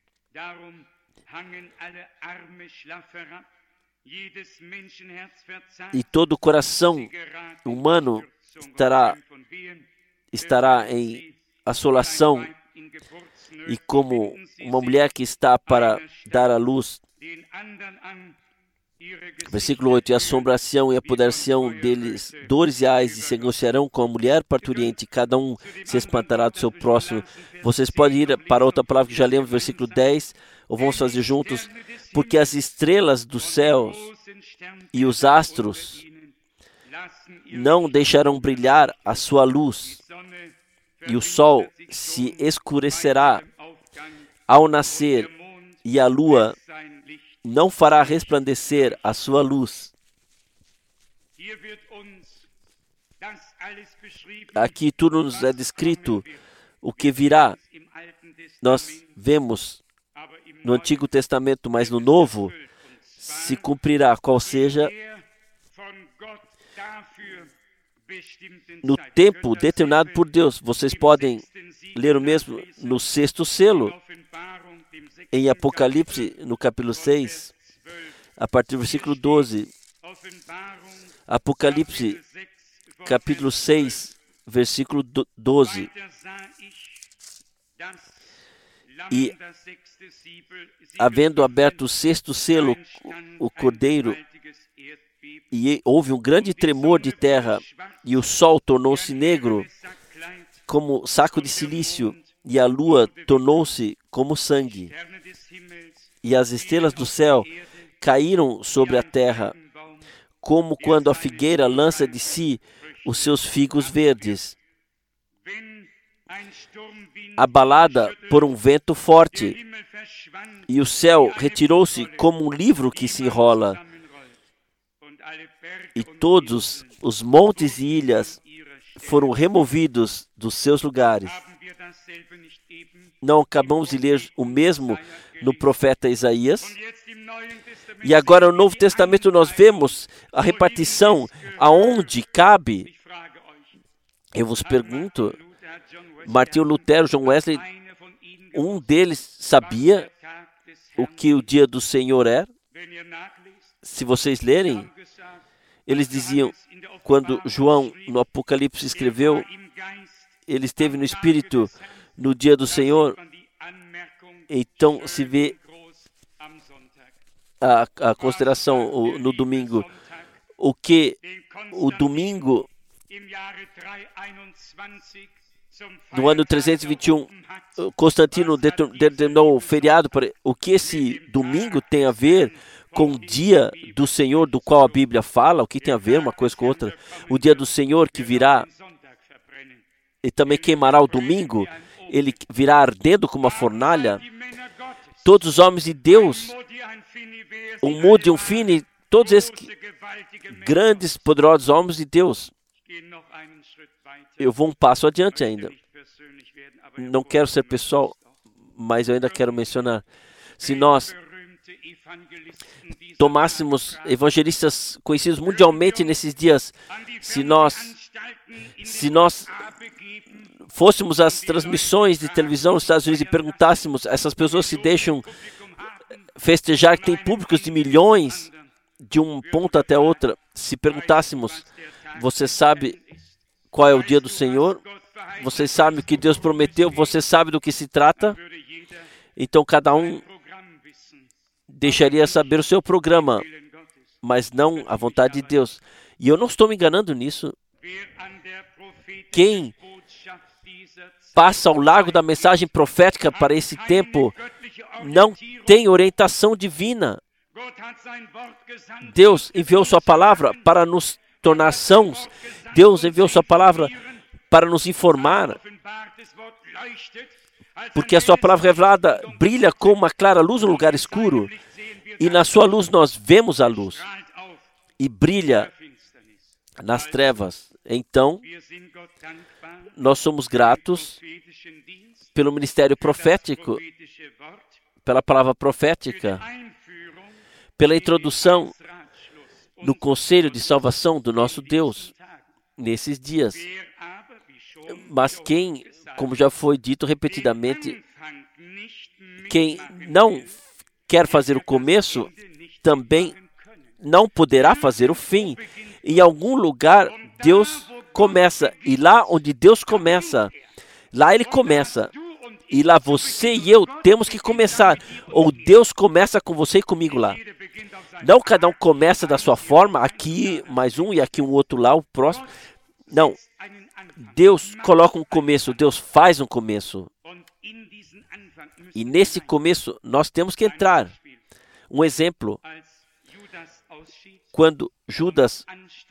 E todo o coração humano estará, estará em assolação, e como uma mulher que está para dar à luz. Versículo oito. E a assombração e a poder-se-ão deles dores e ais, e se angustiarão com a mulher parturiente, cada um se espantará do seu próximo. Vocês podem ir para outra palavra que já lemos, versículo dez, ou vamos fazer juntos. Porque as estrelas dos céus e os astros não deixarão brilhar a sua luz, e o sol se escurecerá ao nascer, e a lua não fará resplandecer a sua luz. Aqui tudo nos é descrito o que virá. Nós vemos no Antigo Testamento, mas no Novo se cumprirá, qual seja no tempo determinado por Deus. Vocês podem ler o mesmo no sexto selo, em Apocalipse, no capítulo seis, a partir do versículo doze. Apocalipse, capítulo seis, versículo doze. E, havendo aberto o sexto selo, o cordeiro, e houve um grande tremor de terra, e o sol tornou-se negro, como saco de silício, e a lua tornou-se como sangue. E as estrelas do céu caíram sobre a terra, como quando a figueira lança de si os seus figos verdes, abalada por um vento forte, e o céu retirou-se como um livro que se enrola, e todos os montes e ilhas foram removidos dos seus lugares. Não acabamos de ler o mesmo no profeta Isaías? E agora no Novo Testamento nós vemos a repartição aonde cabe. Eu vos pergunto, Martinho Lutero, John Wesley, um deles sabia o que o dia do Senhor é? Se vocês lerem, eles diziam, quando João no Apocalipse escreveu, ele esteve no Espírito no dia do Senhor. Então se vê a, a consideração o, no domingo. O que o domingo no ano trezentos e vinte e um, Constantino determinou o feriado. Para, o que esse domingo tem a ver com o dia do Senhor do qual a Bíblia fala? O que tem a ver uma coisa com outra? O dia do Senhor que virá e também queimará o domingo, ele virá ardendo como uma fornalha. Todos os homens de Deus, um Moody e um Finney, todos esses grandes, poderosos homens de Deus. Eu vou um passo adiante ainda. Não quero ser pessoal, mas eu ainda quero mencionar. Se nós tomássemos evangelistas conhecidos mundialmente nesses dias, se nós, se nós fôssemos às transmissões de televisão nos Estados Unidos e perguntássemos, essas pessoas se deixam festejar que tem públicos de milhões de um ponto até outra, se perguntássemos, você sabe qual é o dia do Senhor? Você sabe o que Deus prometeu? Você sabe do que se trata? Então cada um deixaria saber o seu programa, mas não a vontade de Deus. E eu não estou me enganando nisso. Quem passa ao largo da mensagem profética para esse tempo não tem orientação divina. Deus enviou sua palavra para nos tornar sãos. Deus enviou sua palavra para nos informar, porque a sua palavra revelada brilha como uma clara luz no lugar escuro, e na sua luz nós vemos a luz, e brilha nas trevas. Então, nós somos gratos pelo ministério profético, pela palavra profética, pela introdução no conselho de salvação do nosso Deus nesses dias. Mas quem, como já foi dito repetidamente, quem não quer fazer o começo, também não poderá fazer o fim. Em algum lugar, Deus começa. E lá onde Deus começa, lá Ele começa. E lá você e eu temos que começar. Ou Deus começa com você e comigo lá. Não cada um começa da sua forma, aqui mais um e aqui um outro lá, o próximo. Não. Deus coloca um começo, Deus faz um começo. E nesse começo nós temos que entrar. Um exemplo, quando Judas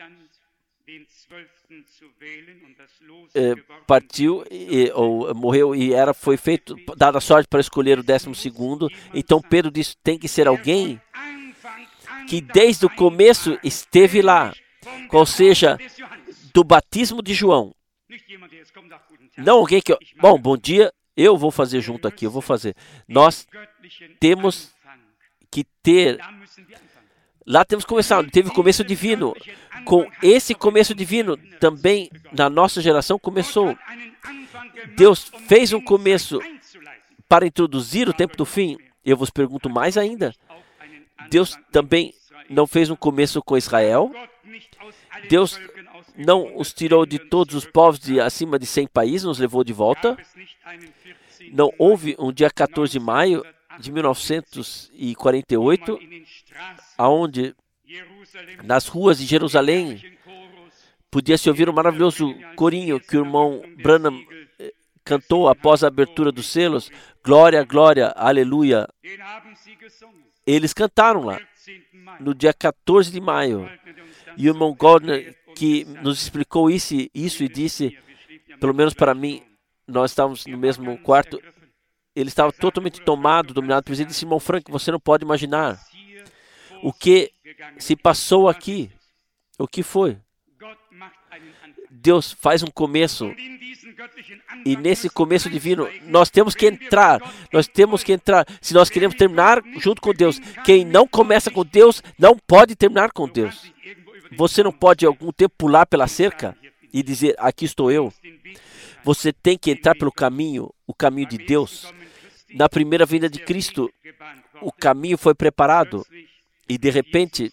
eh, partiu e, ou morreu e era, foi feito, dada a sorte para escolher o décimo segundo, então Pedro disse, tem que ser alguém que desde o começo esteve lá, ou seja, do batismo de João. Não alguém que, bom, bom dia, eu vou fazer junto aqui, eu vou fazer. Nós temos que ter, lá temos que começar, teve o começo divino. Com esse começo divino, também na nossa geração começou. Deus fez um começo para introduzir o tempo do fim. Eu vos pergunto mais ainda. Deus também não fez um começo com Israel. Deus não os tirou de todos os povos de acima de cem países, nos levou de volta. Não houve um dia quatorze de maio de mil novecentos e quarenta e oito, aonde nas ruas de Jerusalém podia-se ouvir um maravilhoso corinho que o irmão Branham cantou após a abertura dos selos. Glória, glória, aleluia. Eles cantaram lá, no dia quatorze de maio. E o irmão Gardner, que nos explicou isso, isso e disse, pelo menos para mim, nós estávamos no mesmo quarto, ele estava totalmente tomado, dominado por isso. Ele disse, irmão Frank, você não pode imaginar o que se passou aqui. O que foi? Deus faz um começo. E nesse começo divino, nós temos que entrar. Nós temos que entrar. Se nós queremos terminar junto com Deus. Quem não começa com Deus, não pode terminar com Deus. Você não pode, algum tempo, pular pela cerca e dizer, aqui estou eu. Você tem que entrar pelo caminho, o caminho de Deus. Na primeira vinda de Cristo, o caminho foi preparado. E, de repente,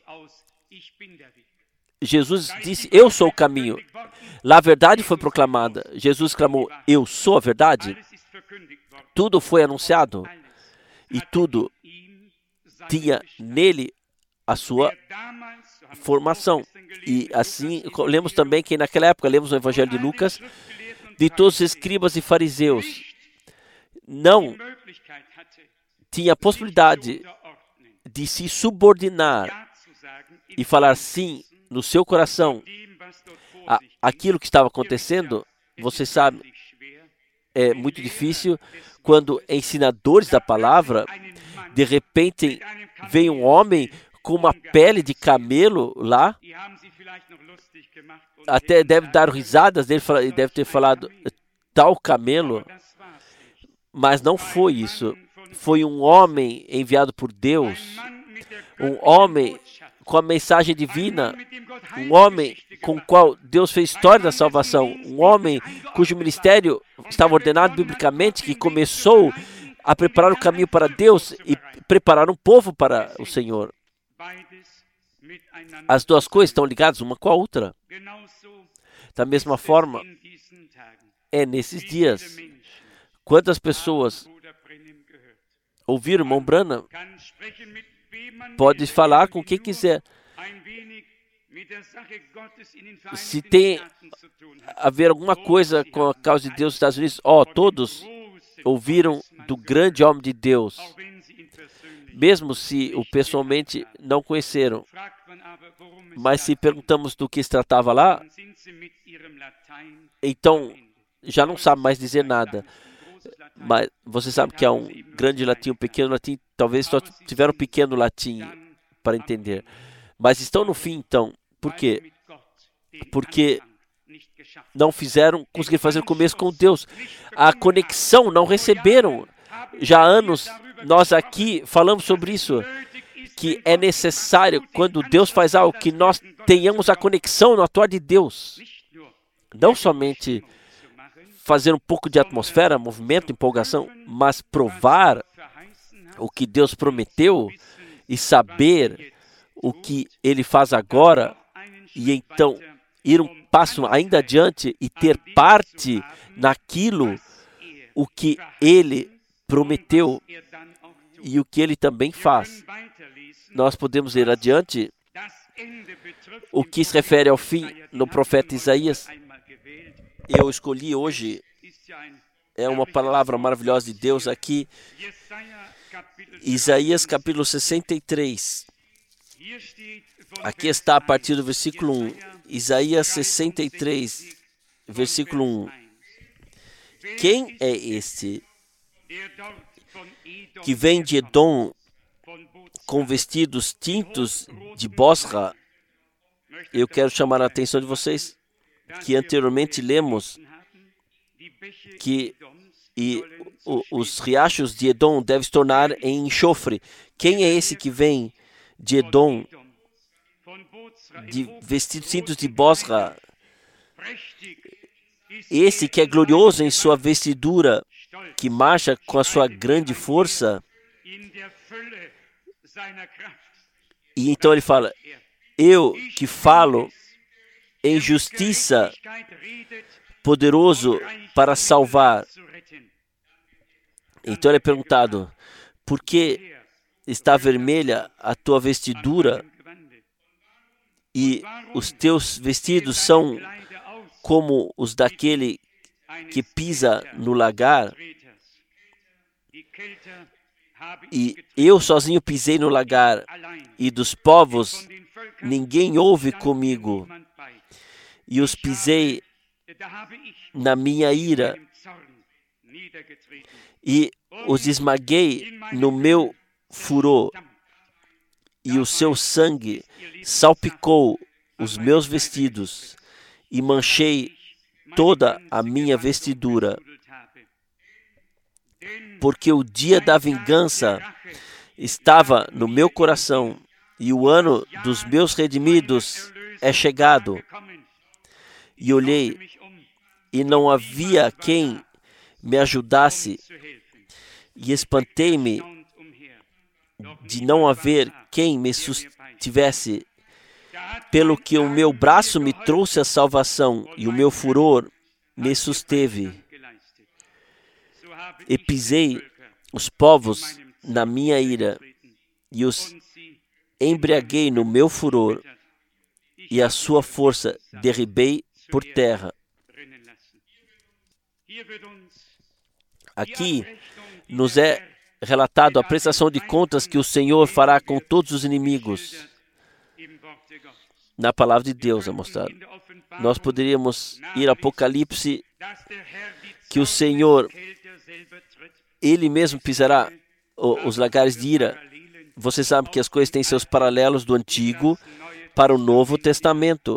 Jesus disse, eu sou o caminho. Lá a verdade foi proclamada. Jesus clamou, eu sou a verdade. Tudo foi anunciado. E tudo tinha nele a sua formação. E assim, lemos também que naquela época, lemos o Evangelho de Lucas, de todos os escribas e fariseus, não tinha a possibilidade de se subordinar e falar sim no seu coração a, aquilo que estava acontecendo. Você sabe, é muito difícil quando ensinadores da palavra, de repente vem um homem com uma pele de camelo lá, até deve dar risadas, ele deve ter falado tal camelo, mas não foi isso. Foi um homem enviado por Deus, um homem com a mensagem divina, um homem com o qual Deus fez história da salvação, um homem cujo ministério estava ordenado biblicamente, que começou a preparar o caminho para Deus e preparar um povo para o Senhor. As duas coisas estão ligadas uma com a outra. Da mesma forma, é nesses dias. Quantas pessoas ouviram o irmão Branham? Pode falar com quem quiser. Se tem a ver alguma coisa com a causa de Deus nos Estados Unidos, ó, oh, todos ouviram do grande homem de Deus, mesmo se o pessoalmente não conheceram. Mas se perguntamos do que se tratava lá, então já não sabe mais dizer nada. Mas você sabe que há um grande latim, um pequeno latim, talvez só tiveram um pequeno latim para entender. Mas estão no fim, então. Por quê? Porque não fizeram, conseguiram fazer o começo com Deus. A conexão não receberam. Já há anos nós aqui falamos sobre isso, que é necessário, quando Deus faz algo, que nós tenhamos a conexão no atuar de Deus. Não somente fazer um pouco de atmosfera, movimento, empolgação, mas provar o que Deus prometeu e saber o que Ele faz agora e então ir um passo ainda adiante e ter parte naquilo o que Ele prometeu e o que Ele também faz. Nós podemos ir adiante. O que se refere ao fim no profeta Isaías, eu escolhi hoje, é uma palavra maravilhosa de Deus aqui, Isaías capítulo sessenta e três. Aqui está a partir do versículo um. Isaías sessenta e três, versículo um. Quem é este que vem de Edom com vestidos tintos de Bosra? Eu quero chamar a atenção de vocês que anteriormente lemos que e, o, os riachos de Edom devem se tornar em enxofre. Quem é esse que vem de Edom, de vestidos cintos de Bosra? Esse que é glorioso em sua vestidura, que marcha com a sua grande força. E então ele fala, eu que falo em justiça, poderoso para salvar. Então ele é perguntado, por que está vermelha a tua vestidura e os teus vestidos são como os daquele que pisa no lagar? E eu sozinho pisei no lagar, e dos povos ninguém houve comigo. E os pisei na minha ira, e os esmaguei no meu furor, e o seu sangue salpicou os meus vestidos, e manchei toda a minha vestidura. Porque o dia da vingança estava no meu coração, e o ano dos meus redimidos é chegado. E olhei, e não havia quem me ajudasse, e espantei-me de não haver quem me sustivesse, pelo que o meu braço me trouxe a salvação, e o meu furor me susteve. E pisei os povos na minha ira, e os embriaguei no meu furor, e a sua força derribei por terra. Aqui nos é relatado a prestação de contas que o Senhor fará com todos os inimigos. Na palavra de Deus é mostrado. Nós poderíamos ir ao Apocalipse, que o Senhor, Ele mesmo pisará os lagares de ira. Você sabe que as coisas têm seus paralelos do Antigo para o Novo Testamento.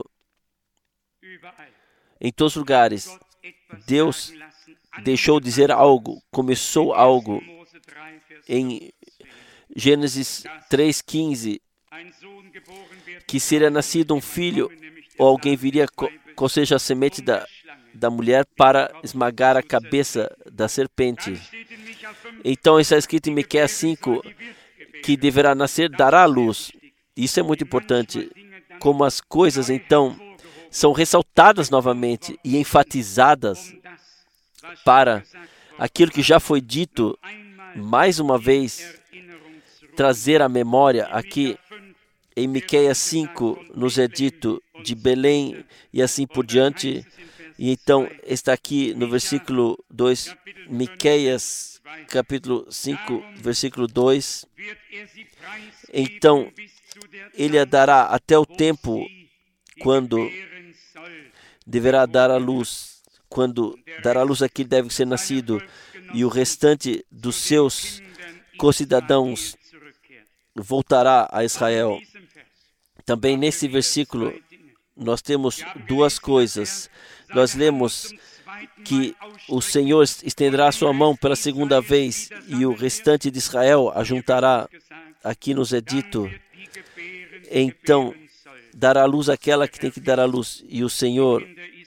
Em todos os lugares, Deus deixou dizer algo, começou algo. Em Gênesis três, quinze, que seria nascido um filho, ou alguém viria, qual seja a semente da, da mulher, para esmagar a cabeça da serpente. Então está escrito em Miqueias cinco, que deverá nascer, dará a luz. Isso é muito importante. Como as coisas, então, são ressaltadas novamente e enfatizadas para aquilo que já foi dito, mais uma vez, trazer à memória aqui. Em Miqueias cinco nos é dito de Belém e assim por diante. E então está aqui no versículo dois, Miqueias capítulo cinco, versículo dois. Então Ele a dará até o tempo quando deverá dar à luz, quando dará à luz aquele que deve ser nascido, e o restante dos seus concidadãos voltará a Israel. Também nesse versículo nós temos duas coisas. Nós lemos que o Senhor estenderá a sua mão pela segunda vez e o restante de Israel ajuntará. Aqui nos é dito, então dará à luz aquela que tem que dar à luz, e o Senhor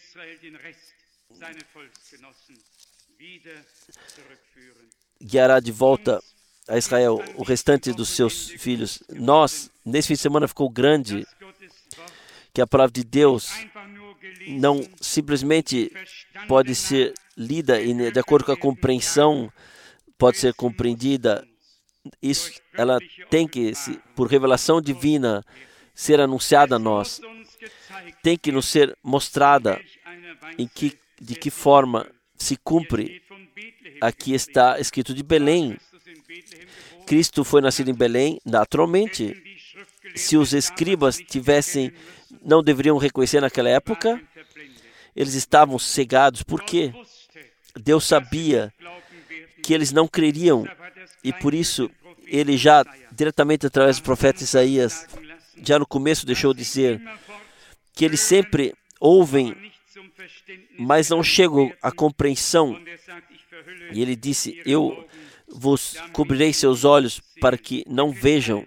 guiará de volta a Israel o restante dos seus filhos. Nós, nesse fim de semana, ficou grande que a palavra de Deus não simplesmente pode ser lida e, de acordo com a compreensão, pode ser compreendida. Isso, ela tem que, por revelação divina, ser anunciada a nós. Tem que nos ser mostrada em que, de que forma se cumpre. Aqui está escrito de Belém. Cristo foi nascido em Belém, naturalmente. Se os escribas tivessem, não deveriam reconhecer naquela época, eles estavam cegados. Por quê? Deus sabia que eles não creriam, e por isso ele já, diretamente através do profeta Isaías, já no começo deixou dizer que eles sempre ouvem, mas não chegam à compreensão. E ele disse, eu vos cobrirei seus olhos para que não vejam.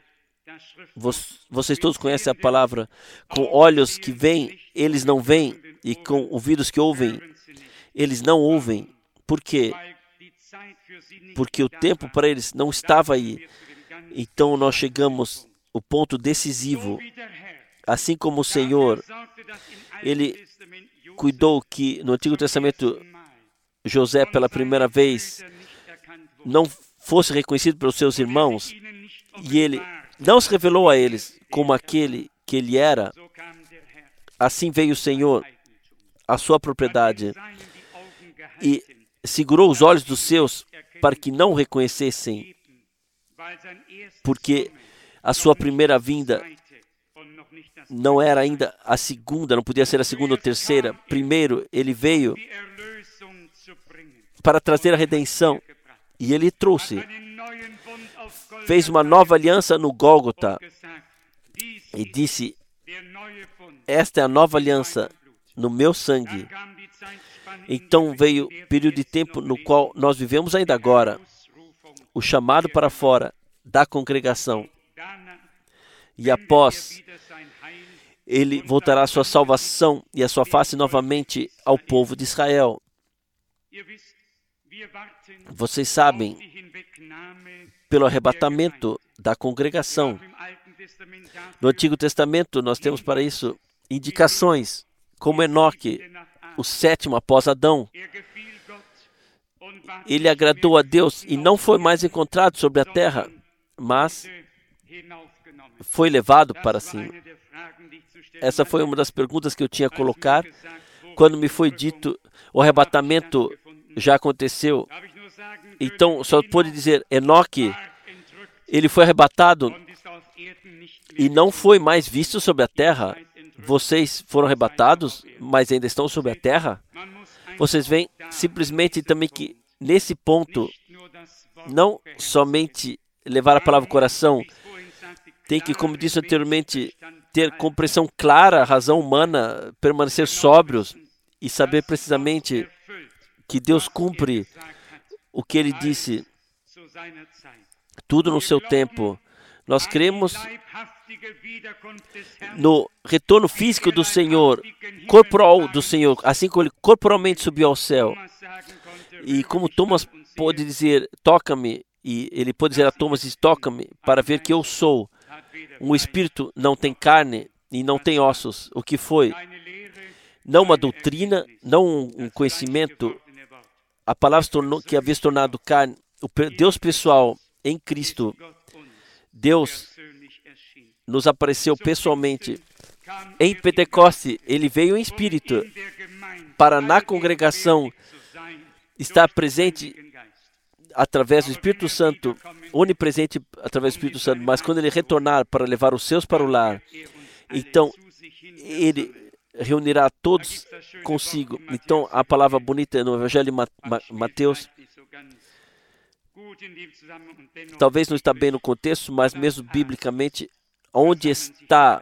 Vocês todos conhecem a palavra. Com olhos que veem, eles não veem, e com ouvidos que ouvem, eles não ouvem. Por quê? Porque o tempo para eles não estava aí. Então nós chegamos ao ponto decisivo. Assim como o Senhor, Ele cuidou que no Antigo Testamento José, pela primeira vez, não fosse reconhecido pelos seus irmãos, e ele não se revelou a eles como aquele que ele era. Assim veio o Senhor, a sua propriedade, e segurou os olhos dos seus para que não o reconhecessem, porque a sua primeira vinda não era ainda a segunda, não podia ser a segunda ou terceira. Primeiro, ele veio para trazer a redenção, e ele trouxe. Fez uma nova aliança no Gólgota e disse, esta é a nova aliança no meu sangue. Então veio o período de tempo no qual nós vivemos ainda agora, o chamado para fora da congregação. E após, ele voltará a sua salvação e a sua face novamente ao povo de Israel. Vocês sabem, pelo arrebatamento da congregação. No Antigo Testamento, nós temos para isso indicações, como Enoque, o sétimo após Adão. Ele agradou a Deus e não foi mais encontrado sobre a terra, mas foi levado para cima. Essa foi uma das perguntas que eu tinha a colocar quando me foi dito o arrebatamento já aconteceu. Então, só pode dizer, Enoque, ele foi arrebatado e não foi mais visto sobre a terra. Vocês foram arrebatados, mas ainda estão sobre a terra. Vocês veem simplesmente também que, nesse ponto, não somente levar a palavra ao coração, tem que, como disse anteriormente, ter compreensão clara, a razão humana, permanecer sóbrios e saber precisamente que Deus cumpre o que Ele disse, tudo no seu tempo. Nós cremos no retorno físico do Senhor, corporal do Senhor, assim como Ele corporalmente subiu ao céu. E como Thomas pode dizer, toca-me, e ele pode dizer a Thomas, toca-me, para ver que eu sou. Um espírito não tem carne e não tem ossos. O que foi? Não uma doutrina, não um conhecimento. A palavra tornou, que havia se tornado carne, o Deus pessoal em Cristo, Deus nos apareceu pessoalmente. Em Pentecoste, Ele veio em espírito para na congregação estar presente através do Espírito Santo onipresente através do Espírito Santo, mas quando ele retornar para levar os seus para o lar, então ele reunirá todos consigo. Então, a palavra bonita no Evangelho de Mateus, talvez não está bem no contexto, mas mesmo biblicamente, onde está,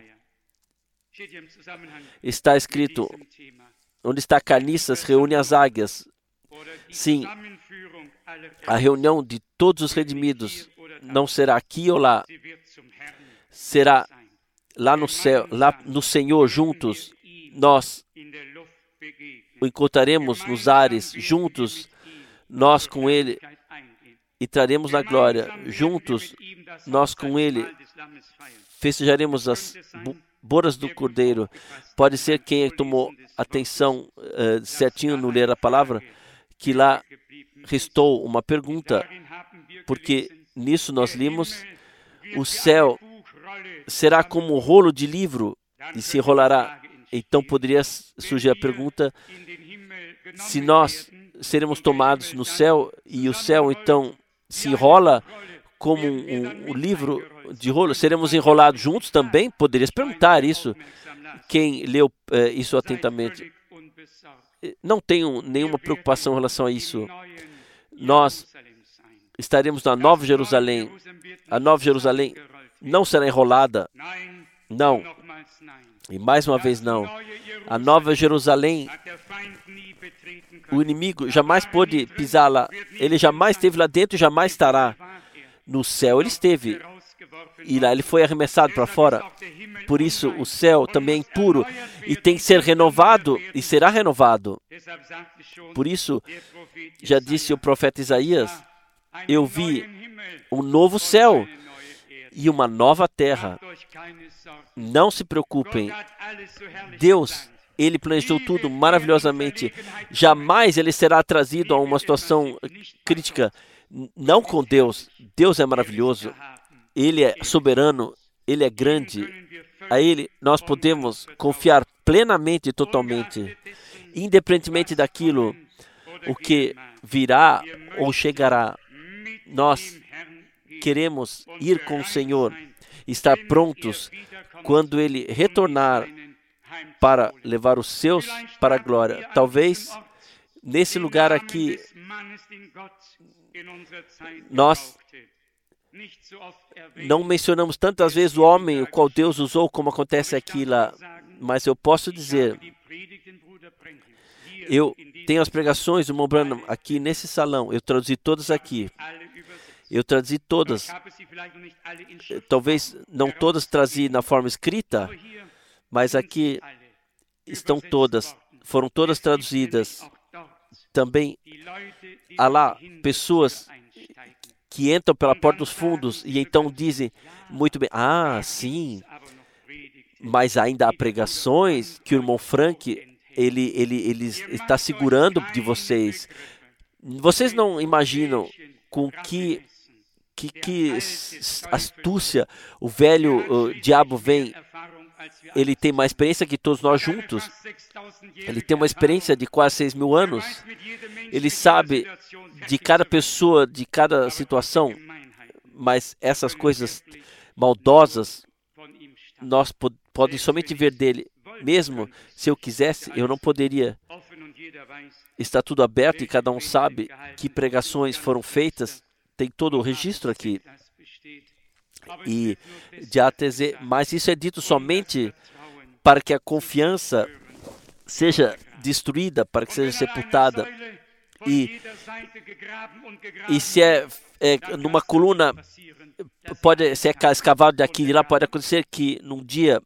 está escrito, onde está carniças, reúne as águias. Sim, a reunião de todos os redimidos não será aqui ou lá, será lá no céu, lá no Senhor, juntos. Nós o encontraremos nos ares, juntos, nós com Ele, e traremos na glória. Juntos, nós com Ele, festejaremos as bodas do Cordeiro. Pode ser quem tomou atenção uh, certinho no ler a palavra, que lá restou uma pergunta, porque nisso nós limos, o céu será como um rolo de livro e se enrolará. Então poderia surgir a pergunta, se nós seremos tomados no céu e o céu então se enrola como um, um, um livro de rolo, seremos enrolados juntos também? Poderia se perguntar isso, quem leu uh, isso atentamente. Não tenho nenhuma preocupação em relação a isso. Nós estaremos na Nova Jerusalém. A Nova Jerusalém não será enrolada. Não. E mais uma vez não. A Nova Jerusalém, o inimigo jamais pôde pisar lá. Ele jamais esteve lá dentro e jamais estará. No céu ele esteve. E lá ele foi arremessado para fora. Por isso o céu também é impuro e tem que ser renovado e será renovado. Por isso, já disse o profeta Isaías, eu vi um novo céu e uma nova terra. Não se preocupem. Deus, Ele planejou tudo maravilhosamente. Jamais Ele será trazido a uma situação crítica. Não com Deus. Deus é maravilhoso. Ele é soberano. Ele é grande. A Ele nós podemos confiar plenamente e totalmente. Independentemente daquilo, o que virá ou chegará. Nós queremos ir com o Senhor, estar prontos quando Ele retornar para levar os seus para a glória. Talvez nesse lugar aqui nós não mencionamos tantas vezes o homem o qual Deus usou como acontece aqui lá, mas eu posso dizer, eu tenho as pregações do Branham aqui nesse salão, eu traduzi todas aqui. Eu traduzi todas, talvez não todas trazi na forma escrita, mas aqui estão todas, foram todas traduzidas. Também há lá pessoas que entram pela porta dos fundos e então dizem, muito bem, ah, sim, mas ainda há pregações que o irmão Frank, ele, ele, ele está segurando de vocês. Vocês não imaginam com que Que, que astúcia o velho uh, diabo vem. Ele tem mais experiência que todos nós juntos. Ele tem uma experiência de quase seis mil anos. Ele sabe de cada pessoa, de cada situação. Mas essas coisas maldosas, nós pod podem somente ver dele. Mesmo se eu quisesse, eu não poderia. Está tudo aberto e cada um sabe que pregações foram feitas. Tem todo o registro aqui, e de A até Z, mas isso é dito somente para que a confiança seja destruída, para que seja sepultada, e, e se é, é numa coluna, pode ser escavado daqui e de lá, pode acontecer que num dia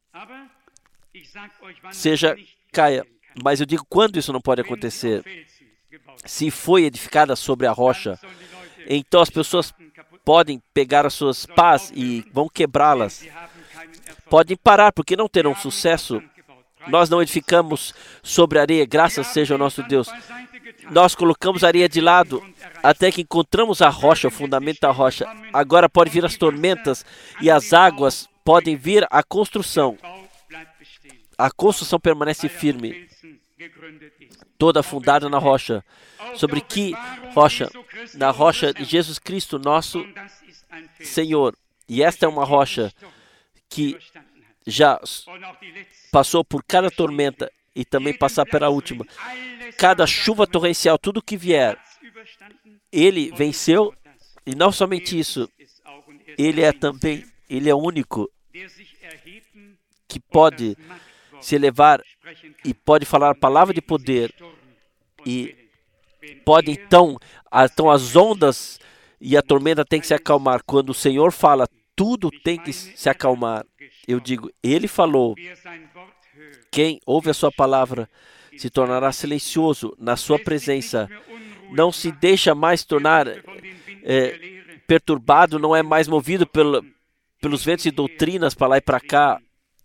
seja caia, mas eu digo quando isso não pode acontecer, se foi edificada sobre a rocha. Então as pessoas podem pegar as suas pás e vão quebrá-las. Podem parar, porque não terão sucesso. Nós não edificamos sobre areia, graças seja o nosso Deus. Nós colocamos a areia de lado, até que encontramos a rocha, o fundamento da rocha. Agora podem vir as tormentas e as águas podem vir a construção. A construção permanece firme, toda fundada na rocha. Sobre que rocha? Na rocha de Jesus Cristo, nosso Senhor, e esta é uma rocha que já passou por cada tormenta e também passar pela última. Cada chuva torrencial, tudo que vier, Ele venceu, e não somente isso, Ele é também, Ele é o único que pode se elevar e pode falar a palavra de poder e pode então, então as ondas e a tormenta tem que se acalmar. Quando o Senhor fala, tudo tem que se acalmar. Eu digo, Ele falou, quem ouve a sua palavra se tornará silencioso na sua presença. Não se deixa mais tornar é, perturbado, não é mais movido pelo, pelos ventos de doutrinas para lá e para cá,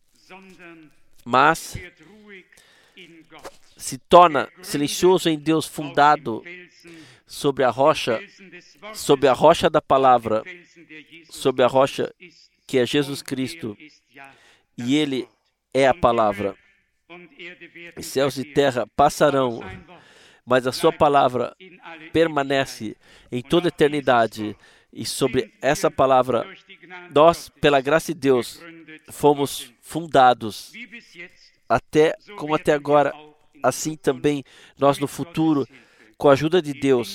mas se torna silencioso em Deus, fundado sobre a rocha, sobre a rocha da palavra, sobre a rocha que é Jesus Cristo, e Ele é a palavra. E céus e terra passarão, mas a sua palavra permanece em toda a eternidade. E sobre essa palavra, nós, pela graça de Deus, fomos fundados, até como até agora, assim também nós no futuro, com a ajuda de Deus,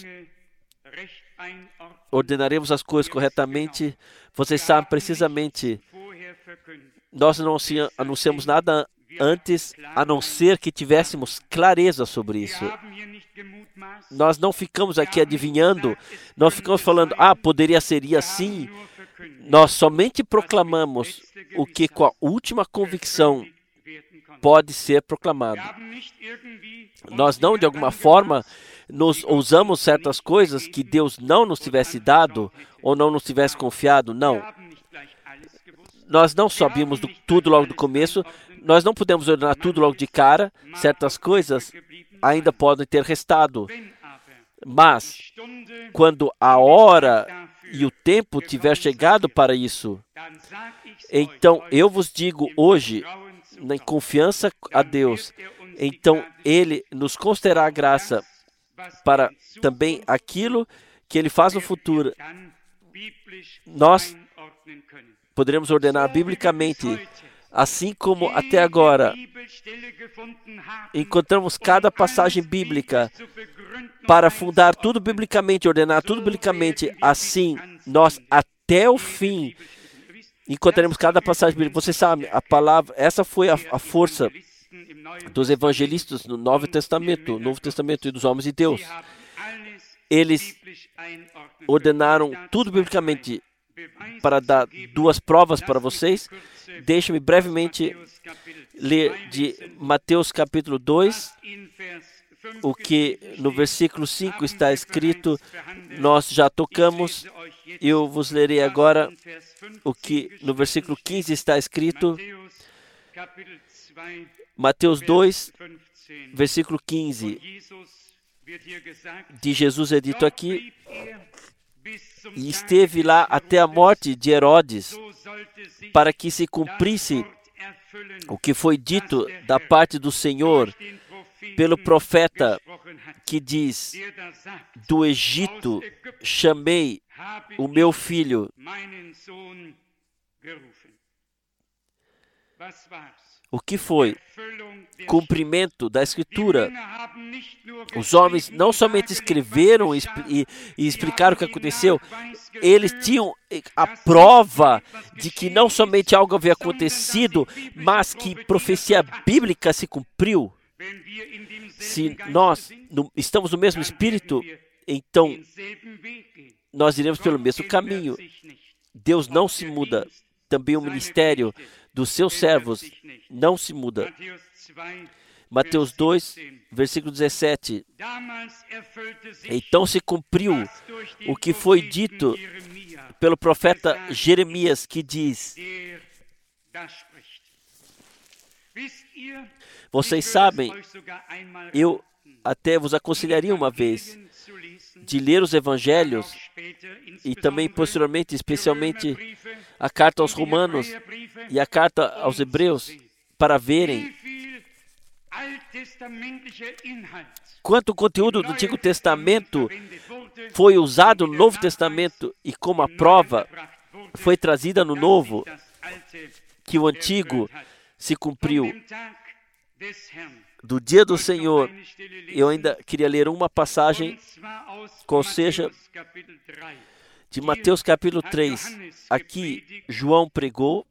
ordenaremos as coisas corretamente. Vocês sabem precisamente, nós não anunciamos nada antes, a não ser que tivéssemos clareza sobre isso. Nós não ficamos aqui adivinhando, nós ficamos falando, ah, poderia ser assim. Nós somente proclamamos o que com a última convicção pode ser proclamado. Nós não, de alguma forma, nos ousamos certas coisas que Deus não nos tivesse dado ou não nos tivesse confiado, não. Nós não sabíamos do, tudo logo do começo, nós não podemos ordenar tudo logo de cara, certas coisas ainda podem ter restado. Mas, quando a hora e o tempo tiver chegado para isso, então eu vos digo hoje, na confiança a Deus, então Ele nos concederá a graça para também aquilo que Ele faz no futuro. Nós poderemos ordenar biblicamente, assim como até agora encontramos cada passagem bíblica para fundar tudo biblicamente, ordenar tudo biblicamente, assim nós até o fim encontraremos cada passagem bíblica. Você sabe, a palavra, essa foi a, a força dos evangelistas no Novo Testamento, Novo Testamento e dos homens de Deus. Eles ordenaram tudo biblicamente. Para dar duas provas para vocês, deixe-me brevemente ler de Mateus capítulo dois, o que no versículo cinco está escrito, nós já tocamos. Eu vos lerei agora o que no versículo quinze está escrito. Mateus dois, versículo quinze. De Jesus é dito aqui, e esteve lá até a morte de Herodes, para que se cumprisse o que foi dito da parte do Senhor pelo profeta, que diz, do Egito chamei o meu filho. O que foi? Cumprimento da Escritura. Os homens não somente escreveram e, e, e explicaram o que aconteceu, eles tinham a prova de que não somente algo havia acontecido, mas que profecia bíblica se cumpriu. Se nós no, estamos no mesmo Espírito, então nós iremos pelo mesmo caminho. Deus não se muda. Também o ministério dos seus servos não se muda. Mateus dois, versículo dezessete. Então se cumpriu o que foi dito pelo profeta Jeremias, que diz, vocês sabem, eu até vos aconselharia uma vez de ler os evangelhos e também posteriormente, especialmente a carta aos Romanos e a carta aos Hebreus, para verem quanto conteúdo do Antigo Testamento foi usado no Novo Testamento e como a prova foi trazida no Novo, que o Antigo se cumpriu. Do dia do Senhor, eu ainda queria ler uma passagem, qual seja, de Mateus capítulo três. Aqui, João pregou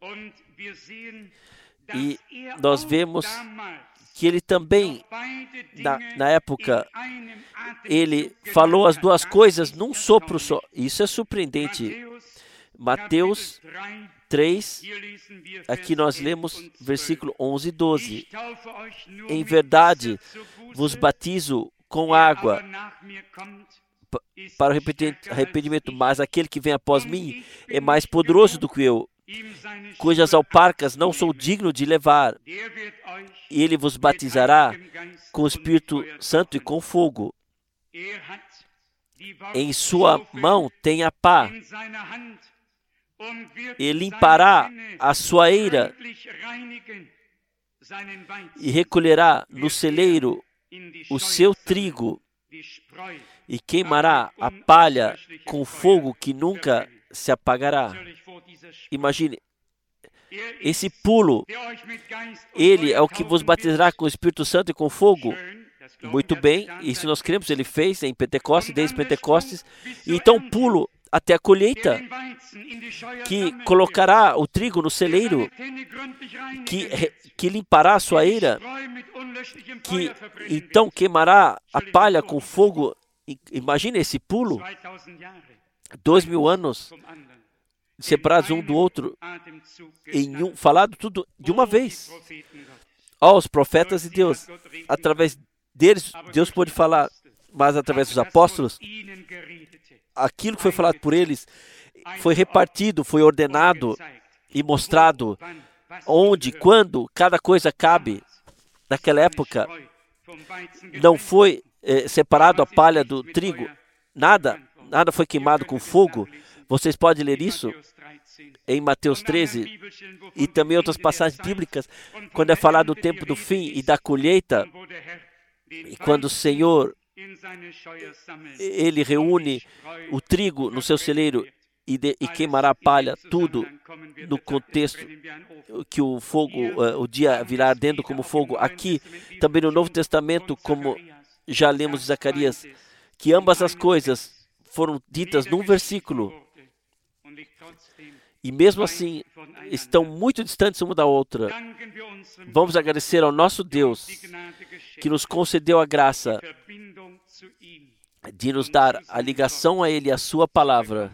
e nós vemos que ele também, na, na época, ele falou as duas coisas num sopro só. Isso é surpreendente. Mateus três, aqui nós lemos versículo onze e doze. Em verdade, vos batizo com água para o arrependimento, mas aquele que vem após mim é mais poderoso do que eu, cujas alparcas não sou digno de levar. Ele vos batizará com o Espírito Santo e com fogo. Em sua mão tem a pá, e limpará a sua eira, e recolherá no celeiro o seu trigo, e queimará a palha com fogo que nunca se apagará. Imagine, esse pulo, ele é o que vos batizará com o Espírito Santo e com fogo. Muito bem, isso nós cremos, ele fez em Pentecostes, desde Pentecostes. E então pulo até a colheita, que colocará o trigo no celeiro, que, que limpará a sua eira, que então queimará a palha com fogo. Imagine esse pulo, dois mil anos separados um do outro, em um, falado tudo de uma vez. Ó, os profetas de Deus, através deles, Deus pôde falar, mas através dos apóstolos, aquilo que foi falado por eles foi repartido, foi ordenado e mostrado onde, quando, cada coisa cabe. Naquela época, não foi eh, separado a palha do trigo, nada, nada foi queimado com fogo. Vocês podem ler isso em Mateus treze e também outras passagens bíblicas, quando é falado do tempo do fim e da colheita, e quando o Senhor, ele reúne o trigo no seu celeiro e, de, e queimará a palha, tudo no contexto que o fogo, uh, o dia virá ardendo como fogo. Aqui, também no Novo Testamento, como já lemos em Zacarias, que ambas as coisas foram ditas num versículo, e mesmo assim estão muito distantes uma da outra. Vamos agradecer ao nosso Deus que nos concedeu a graça de nos dar a ligação a Ele, a Sua palavra,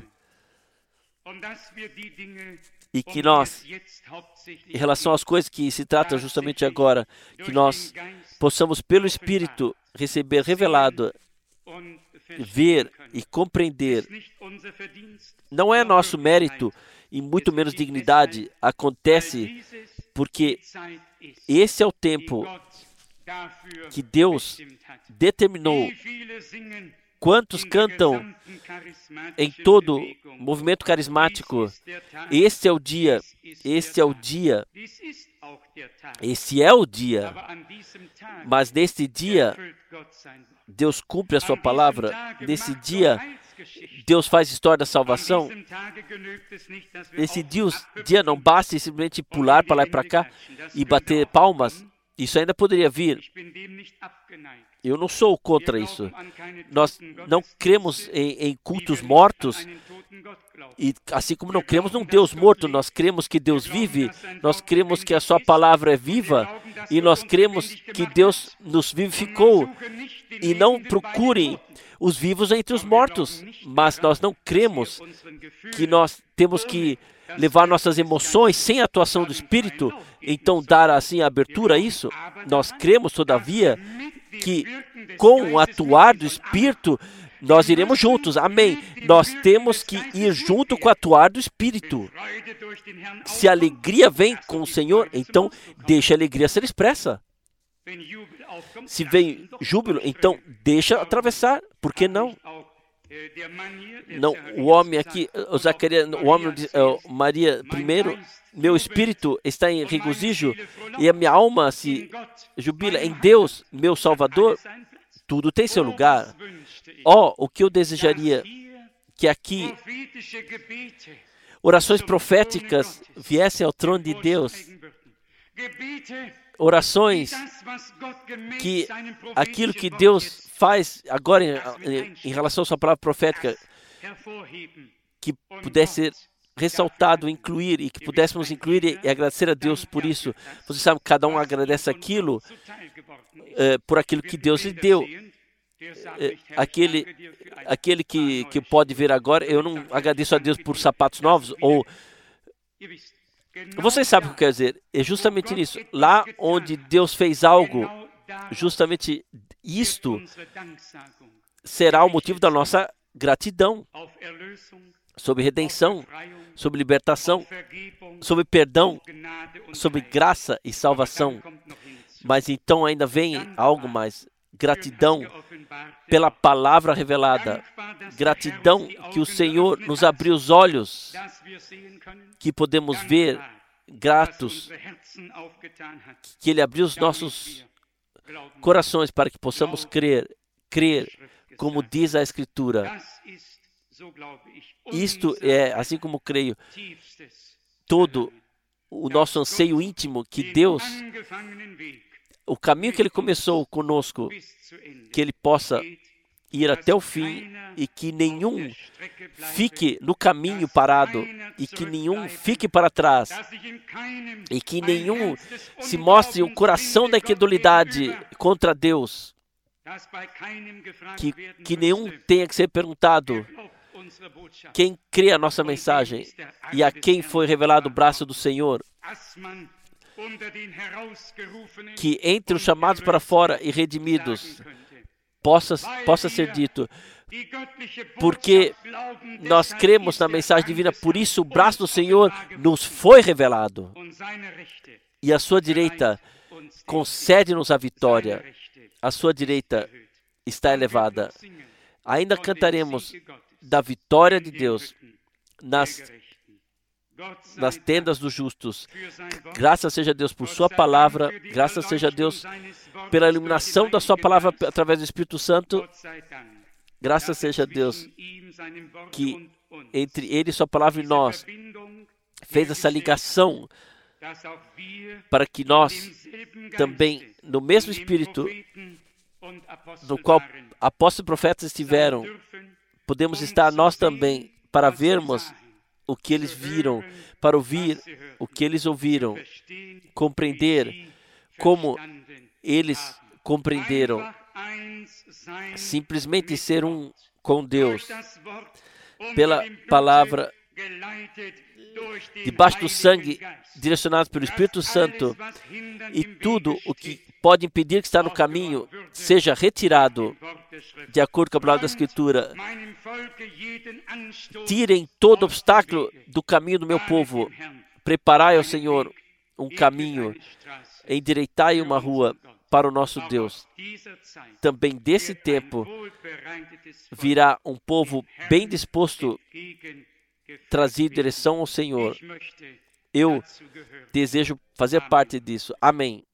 e que nós, em relação às coisas que se trata justamente agora, que nós possamos pelo Espírito receber revelado, ver e compreender. Não é nosso mérito e muito menos dignidade, acontece porque esse é o tempo que Deus determinou. Quantos cantam em todo movimento carismático? Este é o dia, este é o dia, esse é o dia. Mas neste dia, Deus cumpre a sua palavra. Nesse dia, Deus faz história da salvação. Nesse dia, dia não basta simplesmente pular para lá e para cá e bater palmas. Isso ainda poderia vir. Eu não sou contra isso. Nós não cremos em, em cultos mortos, e assim como não cremos num Deus morto, nós cremos que Deus vive, nós cremos que a sua palavra é viva, e nós cremos que Deus nos vivificou. E não procurem os vivos entre os mortos, mas nós não cremos que nós temos que levar nossas emoções sem a atuação do Espírito, então dar assim a abertura a isso. Nós cremos, todavia, que com o atuar do Espírito, nós iremos juntos. Amém. Nós temos que ir junto com o atuar do Espírito. Se a alegria vem com o Senhor, então deixa a alegria ser expressa. Se vem júbilo, então deixa atravessar. Por que não? Não, o homem aqui, o Zacarias, o homem de uh, Maria, primeiro, meu espírito está em regozijo e a minha alma se jubila em Deus, meu Salvador. tudo tem seu lugar. Ó, oh, o que eu desejaria que aqui orações proféticas viessem ao trono de Deus. Orações que aquilo que Deus faz agora em, em relação à sua palavra profética, que pudesse ser ressaltado, incluir, e que pudéssemos incluir e, e agradecer a Deus por isso. Você sabe, cada um agradece aquilo, eh, por aquilo que Deus lhe deu. Eh, aquele aquele que, que pode ver agora, eu não agradeço a Deus por sapatos novos, ou... Vocês sabem o que eu quero dizer. É justamente nisso. Lá onde Deus fez algo, justamente isto será o motivo da nossa gratidão. Sobre redenção, sobre libertação, sobre perdão, sobre graça e salvação. Mas então ainda vem algo mais. Gratidão pela palavra revelada. Gratidão que o Senhor nos abriu os olhos, que podemos ver. Gratos que Ele abriu os nossos corações para que possamos crer, crer, como diz a Escritura. Isto é, assim como creio, todo o nosso anseio íntimo que Deus, o caminho que Ele começou conosco, que Ele possa ir até o fim e que nenhum fique no caminho parado e que nenhum fique para trás e que nenhum se mostre o coração da incredulidade contra Deus, que, que nenhum tenha que ser perguntado quem crê a nossa mensagem e a quem foi revelado o braço do Senhor, que entre os chamados para fora e redimidos possa, possa ser dito, porque nós cremos na mensagem divina, por isso o braço do Senhor nos foi revelado e a sua direita concede-nos a vitória, a sua direita está elevada. Ainda cantaremos da vitória de Deus nas, nas tendas dos justos. Graças seja a Deus por sua palavra, graças seja a Deus pela iluminação da sua palavra através do Espírito Santo. Graças seja a Deus que entre Ele e sua palavra e nós fez essa ligação para que nós também, no mesmo Espírito no qual apóstolos e profetas estiveram, podemos estar nós também para vermos o que eles viram, para ouvir o que eles ouviram, compreender como eles compreenderam, simplesmente ser um com Deus, pela palavra, debaixo do sangue, direcionado pelo Espírito Santo, e tudo o que pode impedir que está no caminho seja retirado, de acordo com a palavra da Escritura. Tirem todo obstáculo do caminho do meu povo. Preparai ao Senhor um caminho, endireitai uma rua para o nosso Deus. Também desse tempo virá um povo bem disposto, trazido em direção ao Senhor. Eu desejo fazer parte disso. Amém.